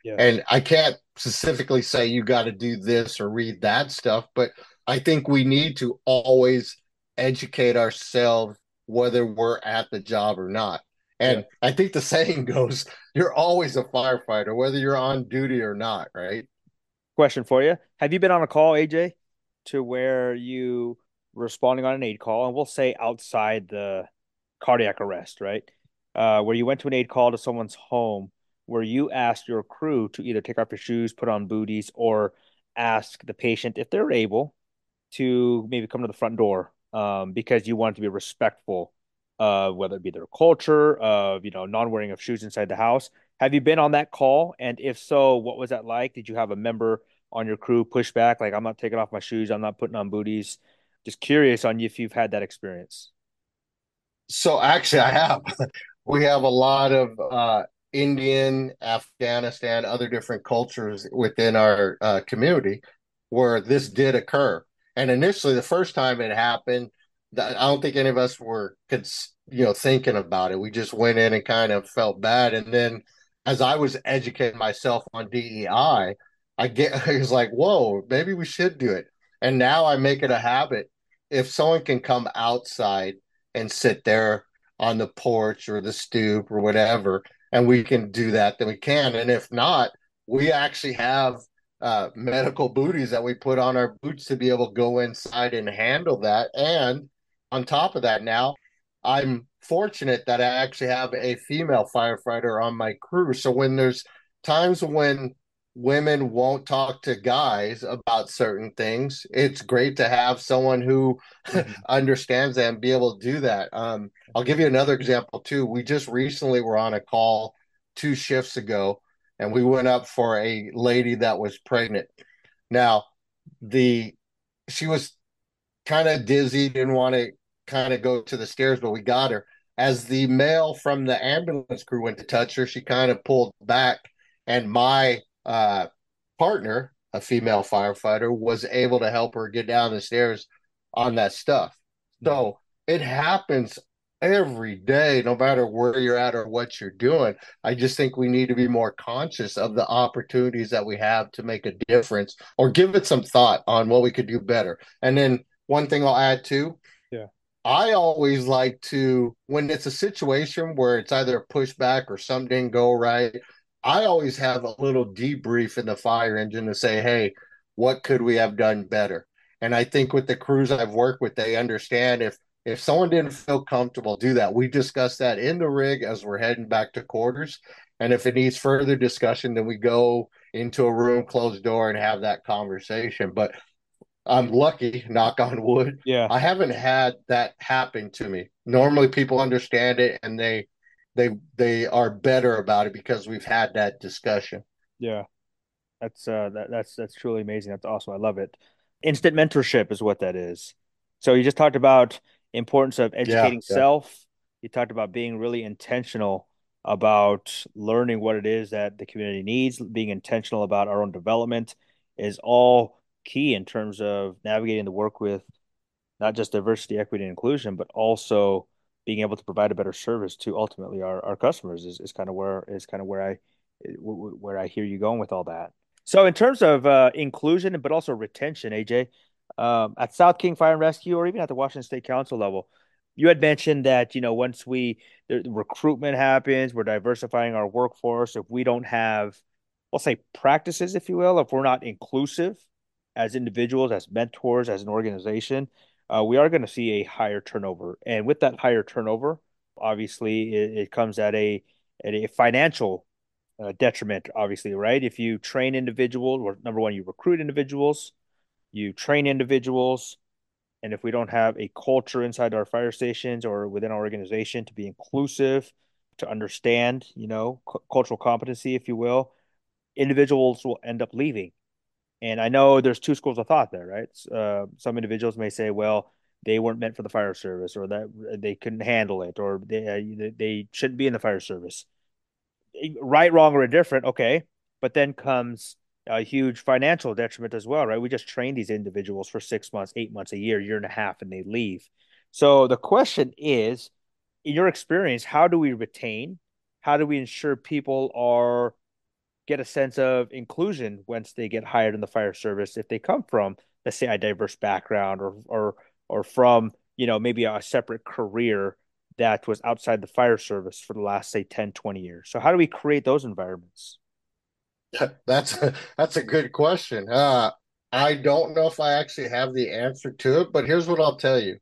Yeah. And I can't specifically say you got to do this or read that stuff, but I think we need to always educate ourselves whether we're at the job or not. Yeah. And I think the saying goes, you're always a firefighter, whether you're on duty or not, right? Question for you. Have you been on a call, A J, to where you were responding on an aid call, and we'll say outside the cardiac arrest, right? Uh, where you went to an aid call to someone's home, where you asked your crew to either take off your shoes, put on booties, or ask the patient if they're able to maybe come to the front door, um, because you wanted to be respectful, uh, whether it be their culture of, you know, non-wearing of shoes inside the house. Have you been on that call? And if so, what was that like? Did you have a member on your crew push back, like, I'm not taking off my shoes, I'm not putting on booties? Just curious on you if you've had that experience. So actually, I have. We have a lot of uh, Indian, Afghanistan, other different cultures within our uh, community where this did occur. And initially, the first time it happened, I don't think any of us were, you know, thinking about it. We just went in and kind of felt bad. And then, as I was educating myself on D E I, I I get, I was like, whoa, maybe we should do it. And now I make it a habit. If someone can come outside and sit there on the porch or the stoop or whatever, and we can do that, then we can. And if not, we actually have uh, medical booties that we put on our boots to be able to go inside and handle that. And on top of that, now I'm fortunate that I actually have a female firefighter on my crew. So when there's times when women won't talk to guys about certain things, it's great to have someone who Mhm. understands that and be able to do that. Um, I'll give you another example too. We just recently were on a call two shifts ago, and we went up for a lady that was pregnant. Now, the she was kind of dizzy, didn't want to kind of go to the stairs, but we got her. As the male from the ambulance crew went to touch her, she kind of pulled back, and my uh, partner, a female firefighter, was able to help her get down the stairs on that stuff. Yeah. So it happens every day, no matter where you're at or what you're doing. I just think we need to be more conscious of the opportunities that we have to make a difference or give it some thought on what we could do better. And then one thing I'll add too, Yeah. I always like to, when it's a situation where it's either a pushback or something didn't go right, I always have a little debrief in the fire engine to say, hey, what could we have done better? And I think with the crews I've worked with, they understand if if someone didn't feel comfortable, do that. We discuss that in the rig as we're heading back to quarters. And if it needs further discussion, then we go into a room, closed door, and have that conversation. But I'm lucky, knock on wood. Yeah. I haven't had that happen to me. Normally people understand it and they they they are better about it because we've had that discussion. Yeah. That's uh that that's that's truly amazing. That's awesome. I love it. Instant mentorship is what that is. So you just talked about importance of Yeah, educating yeah. self. You talked about being really intentional about learning what it is that the community needs, being intentional about our own development is all key in terms of navigating the work with not just diversity, equity, and inclusion, but also being able to provide a better service to ultimately our, our customers is, is kind of where is kind of where I where I hear you going with all that. So in terms of uh, inclusion, but also retention, A J, um, at South King Fire and Rescue, or even at the Washington State Council level, you had mentioned that, you know, once we the recruitment happens, we're diversifying our workforce. If we don't have, we'll say practices, if you will, if we're not inclusive as individuals, as mentors, as an organization, uh, we are going to see a higher turnover. And with that higher turnover, obviously, it, it comes at a at a financial uh, detriment, obviously, right? If you train individuals, or number one, you recruit individuals, you train individuals, and if we don't have a culture inside our fire stations or within our organization to be inclusive, to understand, you know, cu- cultural competency, if you will, individuals will end up leaving. And I know there's two schools of thought there, right? Uh, some individuals may say, well, they weren't meant for the fire service, or that they couldn't handle it, or they uh, they shouldn't be in the fire service. Right, wrong, or indifferent, okay. But then comes a huge financial detriment as well, right? We just train these individuals for six months, eight months, a year, year and a half, and they leave. So the question is, in your experience, how do we retain? How do we ensure people are get a sense of inclusion once they get hired in the fire service if they come from, let's say, a diverse background or or or from, you know, maybe a separate career that was outside the fire service for the last, say, ten, twenty years. So how do we create those environments? That's a, that's a good question. Uh, I don't know if I actually have the answer to it, but here's what I'll tell you.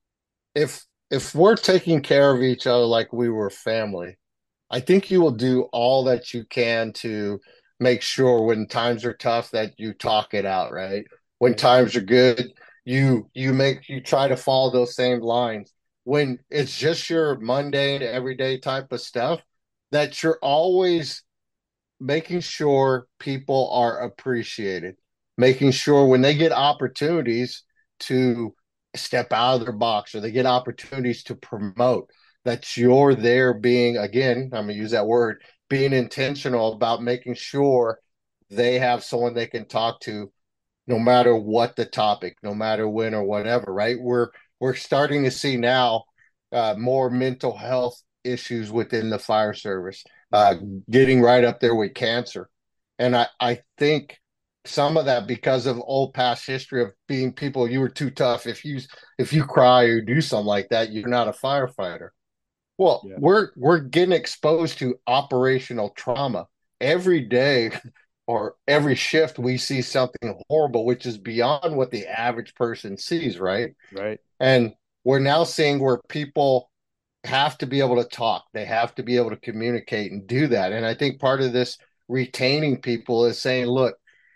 If if we're taking care of each other like we were family, I think you will do all that you can to make sure when times are tough that you talk it out, right? When Right. times are good, you you make you try to follow those same lines. When it's just your mundane, everyday type of stuff, that you're always making sure people are appreciated, making sure when they get opportunities to step out of their box or they get opportunities to promote, that you're there being, again, I'm going to use that word, being intentional about making sure they have someone they can talk to no matter what the topic, no matter when or whatever, right? We're we're starting to see now uh, more mental health issues within the fire service, uh, getting right up there with cancer. And I, I think some of that because of old past history of being people, you were too tough. If you if you cry or do something like that, you're not a firefighter. Well, Yeah. we're we're getting exposed to operational trauma every day or every shift. We see something horrible, which is beyond what the average person sees, right? Right. And we're now seeing where people have to be able to talk, they have to be able to communicate and do that. And I think part of this retaining people is saying, look,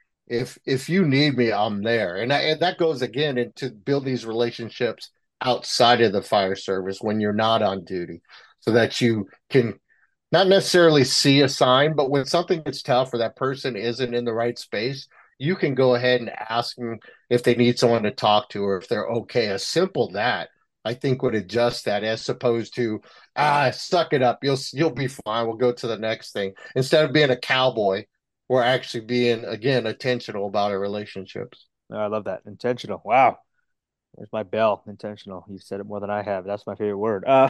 if if you need me, I'm there. And, I, and that goes again into build these relationships outside of the fire service when you're not on duty, so that you can not necessarily see a sign, but when something gets tough or that person isn't in the right space, you can go ahead and ask them if they need someone to talk to or if they're okay. As simple that I think would adjust that, as opposed to ah, suck it up. You'll you'll be fine. We'll go to the next thing. Instead of being a cowboy, we're actually being again intentional about our relationships. No, I love that. Intentional. Wow. There's my bell. Intentional. You've said it more than I have. That's my favorite word. Uh,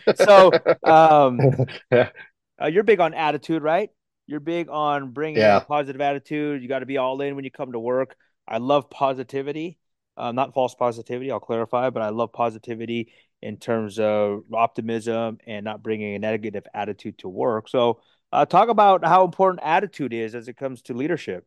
so um, Yeah. uh, you're big on attitude, right? You're big on bringing a Yeah. positive attitude. You got to be all in when you come to work. I love positivity, uh, not false positivity. I'll clarify, but I love positivity in terms of optimism and not bringing a negative attitude to work. So, uh, talk about how important attitude is as it comes to leadership.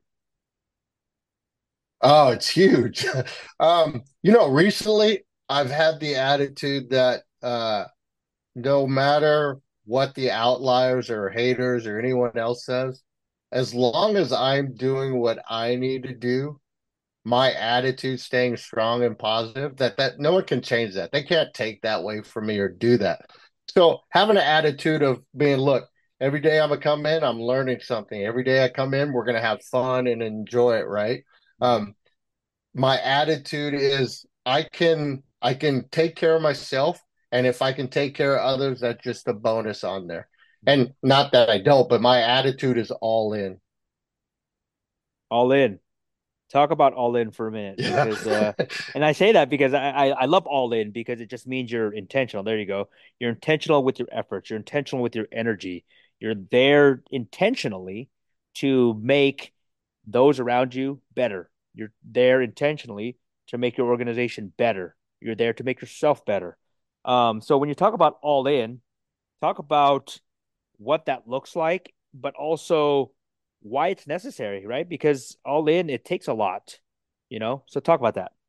Oh, it's huge. Um, you know, recently I've had the attitude that uh no matter what the outliers or haters or anyone else says, as long as I'm doing what I need to do, my attitude staying strong and positive, that that no one can change that. They can't take that away from me or do that. So having an attitude of being, look, every day I'm gonna come in, I'm learning something. Every day I come in, we're gonna have fun and enjoy it, right? Um, my attitude is I can I can take care of myself, and if I can take care of others, that's just a bonus on there. And not that I don't, but my attitude is all in. All in. Talk about all in for a minute Yeah. because uh and I say that because I, I I love all in because it just means you're intentional. There you go. You're intentional with your efforts, you're intentional with your energy. You're there intentionally to make those around you better. You're there intentionally to make your organization better. You're there to make yourself better. Um so when you talk about all in, talk about what that looks like, but also why it's necessary, right? Because all in, it takes a lot, you know? So talk about that.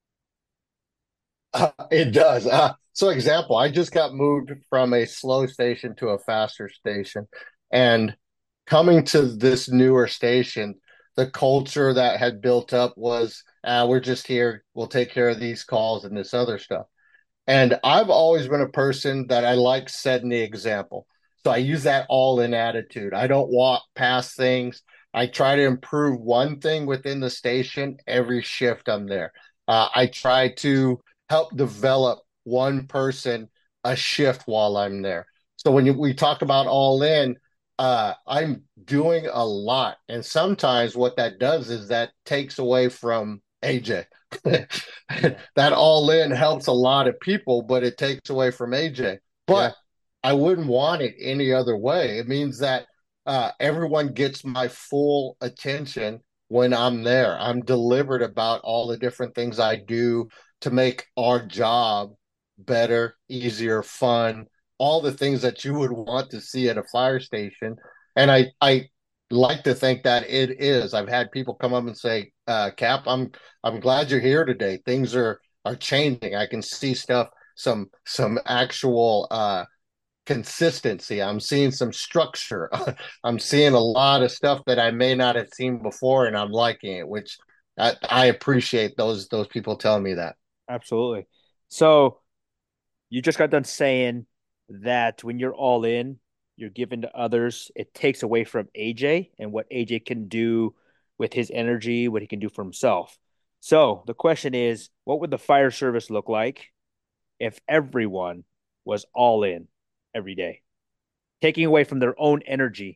Uh, it does. Uh, so, example, I just got moved from a slow station to a faster station. And coming to this newer station, the culture that had built up was, uh, we're just here, we'll take care of these calls and this other stuff. And I've always been a person that I like setting the example. So I use that all in attitude. I don't walk past things. I try to improve one thing within the station every shift I'm there. Uh, I try to help develop one person a shift while I'm there. So when you, we talk about all in, uh, I'm doing a lot. And sometimes what that does is that takes away from A J. Yeah. That all in helps a lot of people, but it takes away from A J. Yeah. But I wouldn't want it any other way. It means that uh, everyone gets my full attention when I'm there. I'm deliberate about all the different things I do to make our job better, easier, fun, all the things that you would want to see at a fire station. And I, I like to think that it is. I've had people come up and say, uh, Cap, I'm I'm glad you're here today. Things are are changing. I can see stuff, some some actual uh consistency. I'm seeing some structure. I'm seeing a lot of stuff that I may not have seen before, and I'm liking it, which I, I appreciate those those people telling me that. Absolutely. So you just got done saying that when you're all in, you're given to others. It takes away from A J and what A J can do with his energy, what he can do for himself. So the question is, what would the fire service look like if everyone was all in every day, taking away from their own energy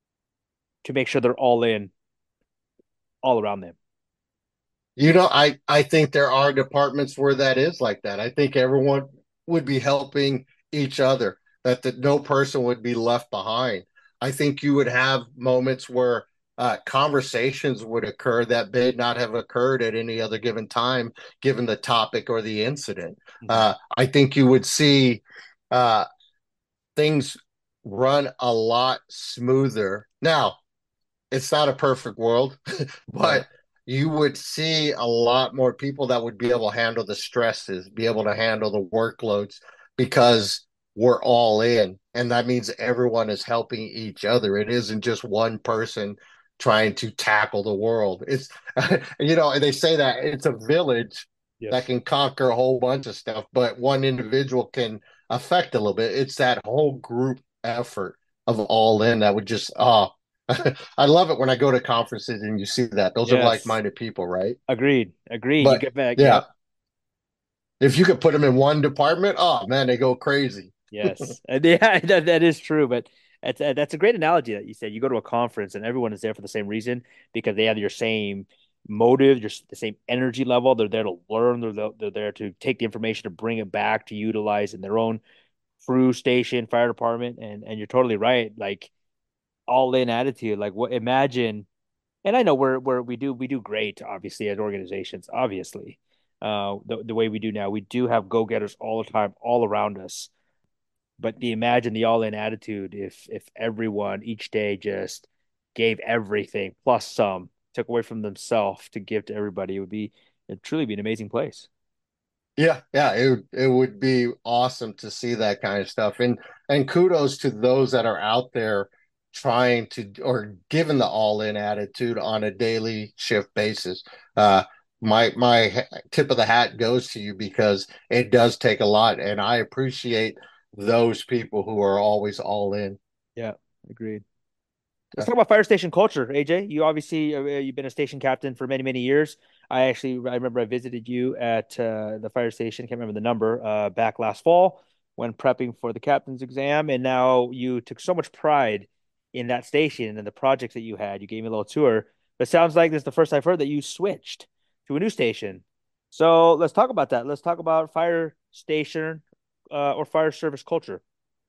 to make sure they're all in all around them? You know, I I think there are departments where that is like that. I think everyone would be helping each other, that that no person would be left behind. I think you would have moments where uh, conversations would occur that may not have occurred at any other given time, given the topic or the incident. Mm-hmm. Uh, I think you would see uh, things run a lot smoother. Now, it's not a perfect world, Right. but you would see a lot more people that would be able to handle the stresses, be able to handle the workloads because we're all in. And that means everyone is helping each other. It isn't just one person trying to tackle the world. It's, you know, they say that it's a village that Yes. can conquer a whole bunch of stuff, but one individual can affect a little bit. It's that whole group effort of all in that would just, oh, I love it when I go to conferences and you see that. Those are Yes. like-minded people, right? Agreed. Agreed. You But get back. yeah, Yep. if you could put them in one department, oh man, they go crazy. Yes. And yeah, that, that is true. But that's that's a great analogy that you said. You go to a conference and everyone is there for the same reason because they have your same motive, your the same energy level. They're there to learn. They're they're there to take the information to bring it back to utilize in their own crew, station, fire department. And and you're totally right. Like all in attitude. Like what? Imagine. And I know we're we're we do we do great, obviously, as organizations. Obviously, uh, the the way we do now, we do have go getters all the time, all around us. But the imagine the all in attitude if if everyone each day just gave everything plus some, took away from themselves to give to everybody, it would be it'd truly be an amazing place. Yeah, yeah, it would- it would be awesome to see that kind of stuff. And and kudos to those that are out there trying to or given the all-in attitude on a daily shift basis. Uh my my ha- tip of the hat goes to you because it does take a lot, and I appreciate those people who are always all in. Yeah, agreed. Let's talk about fire station culture, A J. You obviously uh, you've been a station captain for many, many years. I actually I remember I visited you at uh, the fire station. Can't remember the number. Uh, back last fall when prepping for the captain's exam, and now you took so much pride in that station and the projects that you had. You gave me a little tour. But it sounds like this is the first I've heard that you switched to a new station. So let's talk about that. Let's talk about fire station uh, or fire service culture.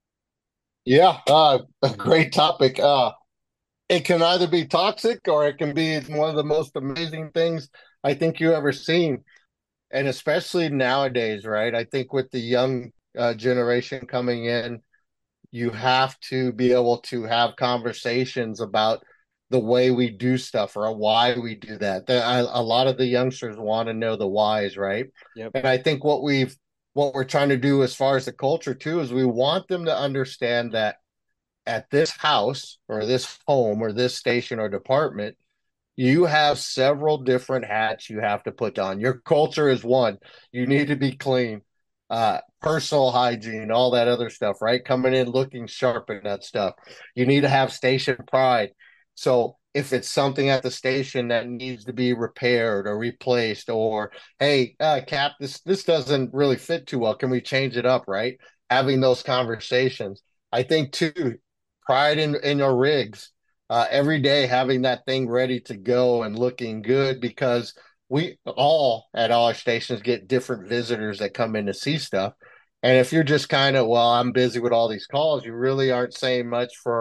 Yeah, uh, a great topic. Uh, it can either be toxic or it can be one of the most amazing things I think you ever seen. And especially nowadays, right? I think with the young uh, generation coming in, you have to be able to have conversations about the way we do stuff or why we do that. The, I, a lot of the youngsters want to know the whys, right? Yep. And I think what we've what we're trying to do as far as the culture too is we want them to understand that at this house or this home or this station or department, you have several different hats you have to put on. Your culture is one. You need to be clean, uh, personal hygiene, all that other stuff, right? Coming in looking sharp and that stuff. You need to have station pride. So if it's something at the station that needs to be repaired or replaced, or hey, uh, Cap, this this doesn't really fit too well. Can we change it up, right? Having those conversations. I think too, pride in in your rigs, uh, every day having that thing ready to go and looking good because we all at all our stations get different visitors that come in to see stuff. And if you're just kind of, well, I'm busy with all these calls, you really aren't saying much for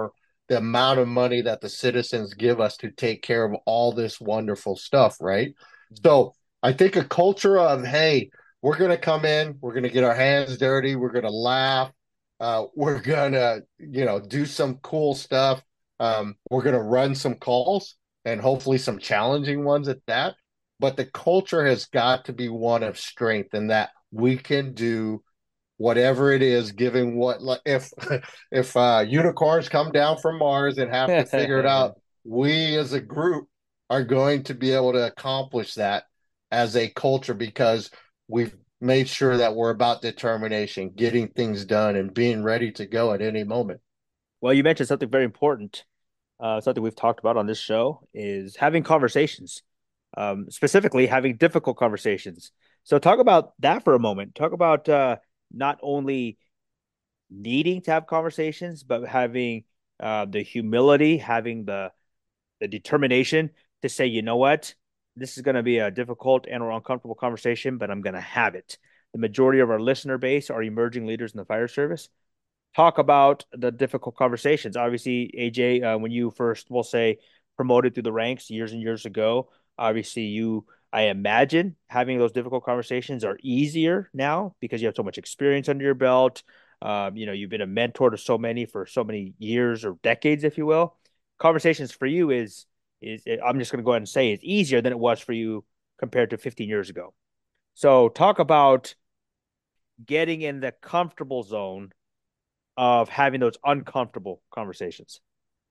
the amount of money that the citizens give us to take care of all this wonderful stuff, right? So I think a culture of, hey, we're going to come in, we're going to get our hands dirty, we're going to laugh, uh, we're going to, you know, do some cool stuff. Um, we're going to run some calls and hopefully some challenging ones at that. But the culture has got to be one of strength and that we can do whatever it is, given what like if if uh, unicorns come down from Mars and have to figure it out, we as a group are going to be able to accomplish that as a culture because we've made sure that we're about determination, getting things done, and being ready to go at any moment. Well, you mentioned something very important. Uh, something we've talked about on this show is having conversations, um, specifically having difficult conversations. So talk about that for a moment. Talk about uh, not only needing to have conversations, but having uh, the humility, having the the determination to say, you know what, this is going to be a difficult and or uncomfortable conversation, but I'm going to have it. The majority of our listener base are emerging leaders in the fire service. Talk about the difficult conversations. Obviously, A J, uh, when you first, we'll say, promoted through the ranks years and years ago, obviously you, I imagine, having those difficult conversations are easier now because you have so much experience under your belt. Um, you know, you've been a mentor to so many for so many years or decades, if you will. Conversations for you is is I'm just going to go ahead and say is easier than it was for you compared to fifteen years ago. So talk about getting in the comfortable zone of having those uncomfortable conversations.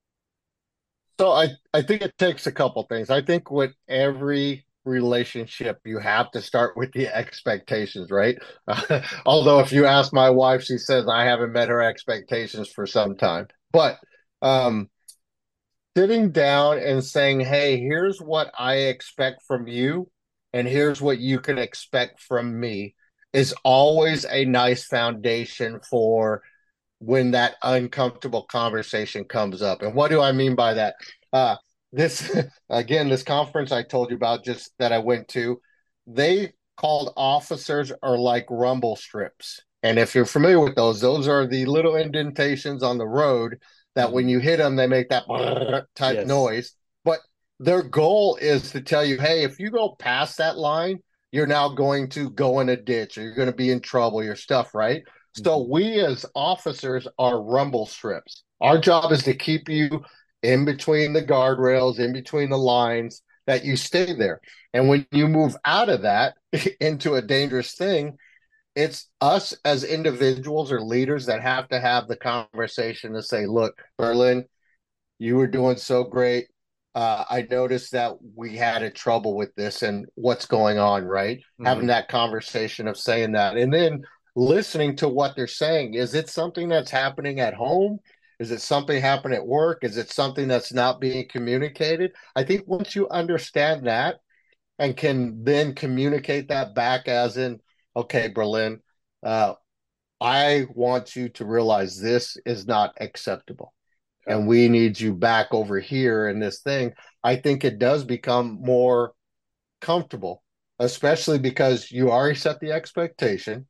So I, I think it takes a couple things. I think with every relationship, you have to start with the expectations, right? Uh, although if you ask my wife, she says I haven't met her expectations for some time. But um, sitting down and saying, hey, here's what I expect from you, and here's what you can expect from me is always a nice foundation for when that uncomfortable conversation comes up. And what do I mean by that? Uh, this, again, this conference I told you about just that I went to, they called officers are like rumble strips. And if you're familiar with those, those are the little indentations on the road that when Mm-hmm. you hit them, they make that type Yes. noise. But their goal is to tell you, hey, if you go past that line, you're now going to go in a ditch or you're going to be in trouble, your stuff, right? So Mm-hmm. we as officers are rumble strips. Our job is to keep you in between the guardrails, in between the lines, that you stay there. And when you move out of that into a dangerous thing, it's us as individuals or leaders that have to have the conversation to say, look, Berlin, you were doing so great. Uh, I noticed that we had a trouble with this and what's going on, right? Having Mm-hmm. that conversation of saying that and then listening to what they're saying. Is it something that's happening at home? Is it something happening at work? Is it something that's not being communicated? I think once you understand that and can then communicate that back as in, okay, Berlin, uh, I want you to realize this is not acceptable Yeah. and we need you back over here in this thing, I think it does become more comfortable, especially because you already set the expectation.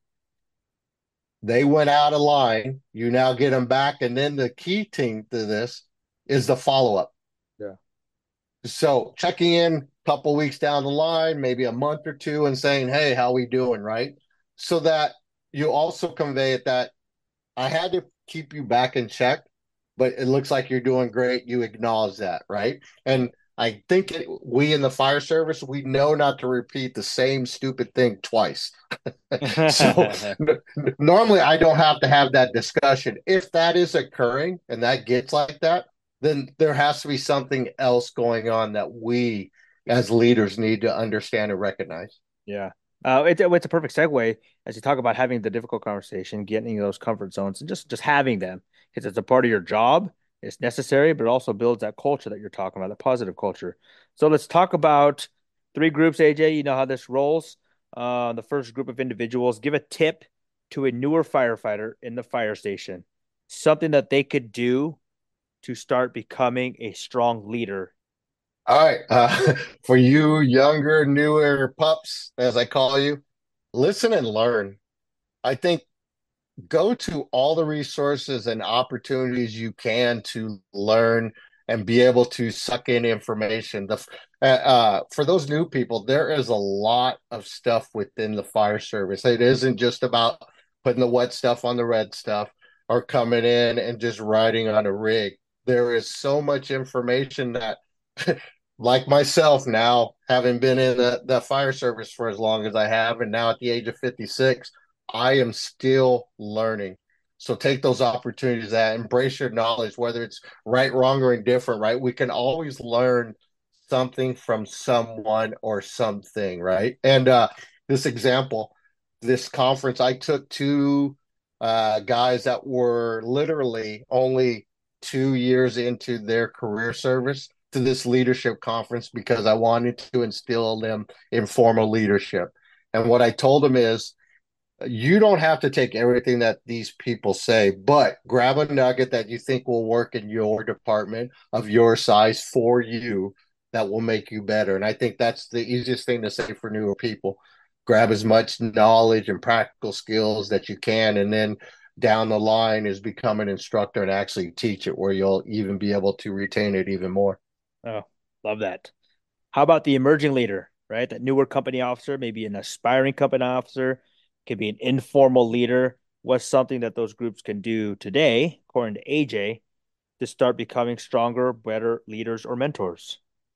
They went out of line. You now get them back. And then the key thing to this is the follow up. Yeah. So checking in a couple weeks down the line, maybe a month or two, and saying, hey, how we doing? Right. So that you also convey it that I had to keep you back in check, but it looks like you're doing great. You acknowledge that, right? Yeah. And I think it, we in the fire service, we know not to repeat the same stupid thing twice. So n- normally I don't have to have that discussion. If that is occurring and that gets like that, then there has to be something else going on that we as leaders need to understand and recognize. Yeah. Uh, it, it's a perfect segue as you talk about having the difficult conversation, getting those comfort zones, and just just having them because it's a part of your job. It's necessary, but it also builds that culture that you're talking about, the positive culture. So let's talk about three groups, A J. You know how this rolls. Uh, the first group of individuals, give a tip to a newer firefighter in the fire station, something that they could do to start becoming a strong leader. All right. Uh, for you younger, newer pups, as I call you, listen and learn. I think go to all the resources and opportunities you can to learn and be able to suck in information. The uh, uh, for those new people, there is a lot of stuff within the fire service. It isn't just about putting the wet stuff on the red stuff or coming in and just riding on a rig. There is so much information that, like myself now, having been in the, the fire service for as long as I have, and now at the age of fifty-six, I am still learning. So take those opportunities that embrace your knowledge, whether it's right, wrong, or indifferent, right? We can always learn something from someone or something, right? And uh, this example, this conference, I took two uh, guys that were literally only two years into their career service to this leadership conference because I wanted to instill them in formal leadership. And what I told them is, you don't have to take everything that these people say, but grab a nugget that you think will work in your department of your size for you that will make you better. And I think that's the easiest thing to say for newer people. Grab as much knowledge and practical skills that you can, and then down the line is become an instructor and actually teach it where you'll even be able to retain it even more. Oh, love that. How about the emerging leader, right? That newer company officer, maybe an aspiring company officer, could be an informal leader. What's something that those groups can do today, according to A J, to start becoming stronger, better leaders or mentors?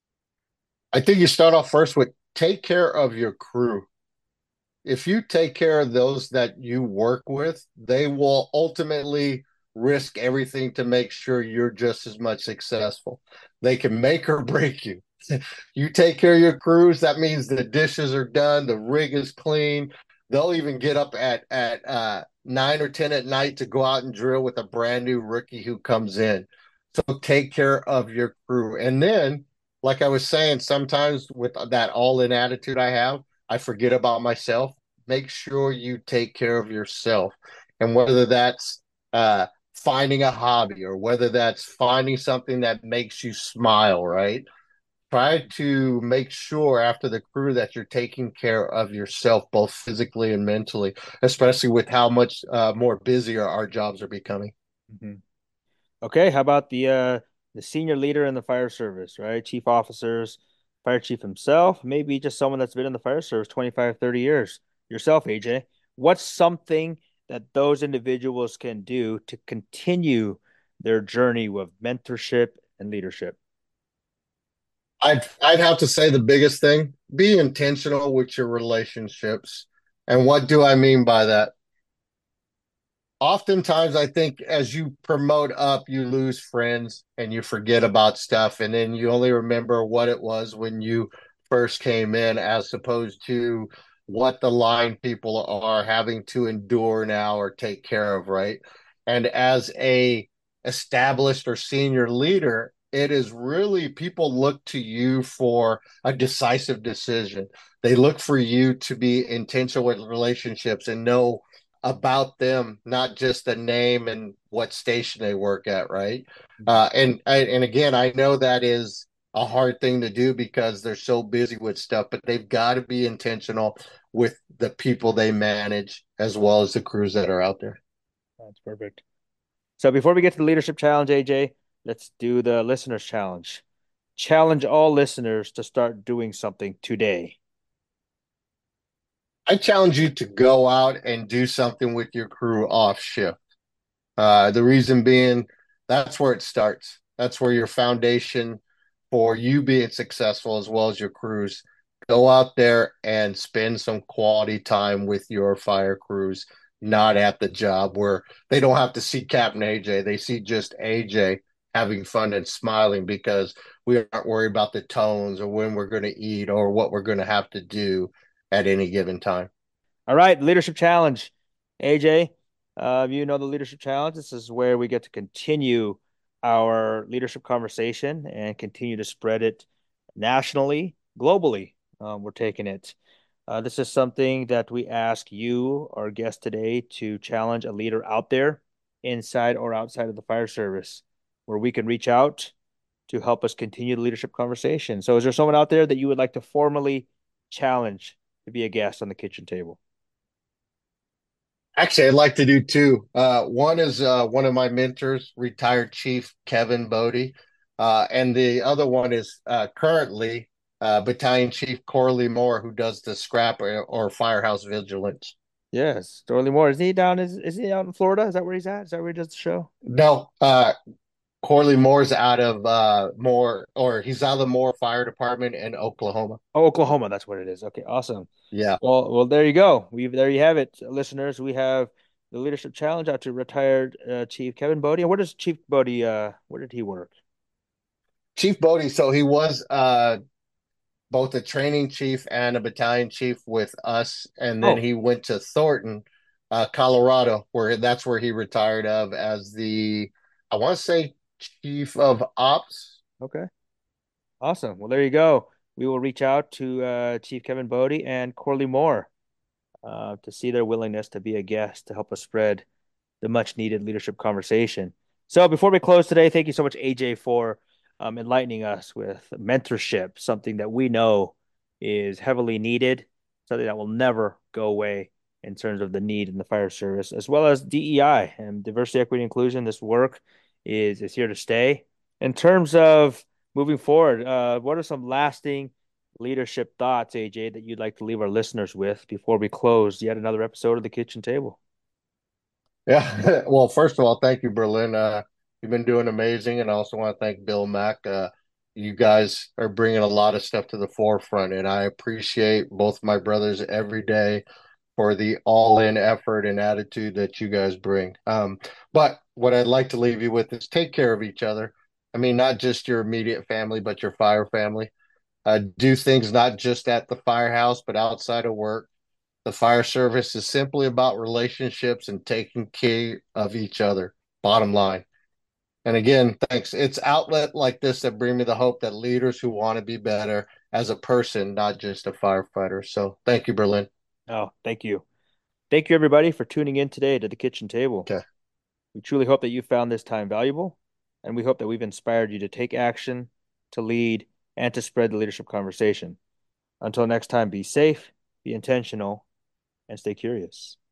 I think you start off first with take care of your crew. If you take care of those that you work with, they will ultimately risk everything to make sure you're just as much successful. They can make or break you. You take care of your crews, that means the dishes are done, the rig is clean. They'll even get up at at uh, nine or ten at night to go out and drill with a brand new rookie who comes in. So take care of your crew. And then, like I was saying, sometimes with that all in attitude I have, I forget about myself. Make sure you take care of yourself. And whether that's uh, finding a hobby or whether that's finding something that makes you smile, right? Try to make sure after the crew that you're taking care of yourself, both physically and mentally, especially with how much uh, more busier our jobs are becoming. Mm-hmm. Okay, how about the uh the senior leader in the fire service, right? Chief officers, fire chief himself, maybe just someone that's been in the fire service twenty-five, thirty years. Yourself, A J. What's something that those individuals can do to continue their journey with mentorship and leadership? I'd I'd have to say the biggest thing, be intentional with your relationships. And what do I mean by that? Oftentimes I think as you promote up, you lose friends and you forget about stuff, and then you only remember what it was when you first came in, as opposed to what the line people are having to endure now or take care of, right? And as a established or senior leader, it is really people look to you for a decisive decision. They look for you to be intentional with relationships and know about them, not just the name and what station they work at, right? Uh, and and again, I know that is a hard thing to do because they're so busy with stuff, but they've got to be intentional with the people they manage as well as the crews that are out there. That's perfect. So before we get to the leadership challenge, A J, let's do the listeners challenge. Challenge all listeners to start doing something today. I challenge you to go out and do something with your crew off shift. Uh, the reason being, that's where it starts. That's where your foundation for you being successful as well as your crews. Go out there and spend some quality time with your fire crews, not at the job where they don't have to see Captain A J. They see just A J having fun and smiling because we aren't worried about the tones or when we're going to eat or what we're going to have to do at any given time. All right, leadership challenge. A J, uh, you know the leadership challenge. This is where we get to continue our leadership conversation and continue to spread it nationally, globally. Um, we're taking it. Uh, this is something that we ask you, our guest today, to challenge a leader out there, inside or outside of the fire service, where we can reach out to help us continue the leadership conversation. So, is there someone out there that you would like to formally challenge to be a guest on the kitchen table? Actually, I'd like to do two. Uh, one is uh, one of my mentors, retired Chief Kevin Bodie, uh, and the other one is uh, currently uh, Battalion Chief Corley Moore, who does the scrap or, or firehouse vigilance. Yes, Dorley Moore. Is he down? Is is he out in Florida? Is that where he's at? Is that where he does the show? No, uh, Corley Moore's out of uh, Moore, or he's out of the Moore Fire Department in Oklahoma. Oh, Oklahoma. That's what it is. Okay, awesome. Yeah. Well, well, there you go. We there you have it, listeners. We have the leadership challenge out to retired uh, Chief Kevin Bodie. And where does Chief Bodie? Uh, where did he work? Chief Bodie, so he was uh, both a training chief and a battalion chief with us, and then Oh, he went to Thornton, uh, Colorado, where that's where he retired of as the I want to say chief of ops. okay, awesome. Well, there you go. We will reach out to uh, Chief Kevin Bodie and Corley Moore uh, to see their willingness to be a guest to help us spread the much needed leadership conversation. So before we close today, thank you so much, A J, for um, enlightening us with mentorship, something that we know is heavily needed, something that will never go away in terms of the need in the fire service, as well as D E I and diversity, equity, inclusion. This work is is here to stay. In terms of moving forward, uh, what are some lasting leadership thoughts, A J, that you'd like to leave our listeners with before we close yet another episode of the Kitchen Table? Yeah. Well, first of all, thank you, Berlin. Uh, you've been doing amazing, and I also want to thank Bill Mack. Uh, you guys are bringing a lot of stuff to the forefront, and I appreciate both my brothers every day for the all-in effort and attitude that you guys bring. Um, but what I'd like to leave you with is take care of each other. I mean, not just your immediate family, but your fire family. Uh, do things not just at the firehouse, but outside of work. The fire service is simply about relationships and taking care of each other. Bottom line. And again, thanks. It's outlet like this that bring me the hope that leaders who want to be better as a person, not just a firefighter. So thank you, Berlin. Oh, thank you. Thank you, everybody, for tuning in today to the Kitchen Table. Okay. We truly hope that you found this time valuable, and we hope that we've inspired you to take action, to lead, and to spread the leadership conversation. Until next time, be safe, be intentional, and stay curious.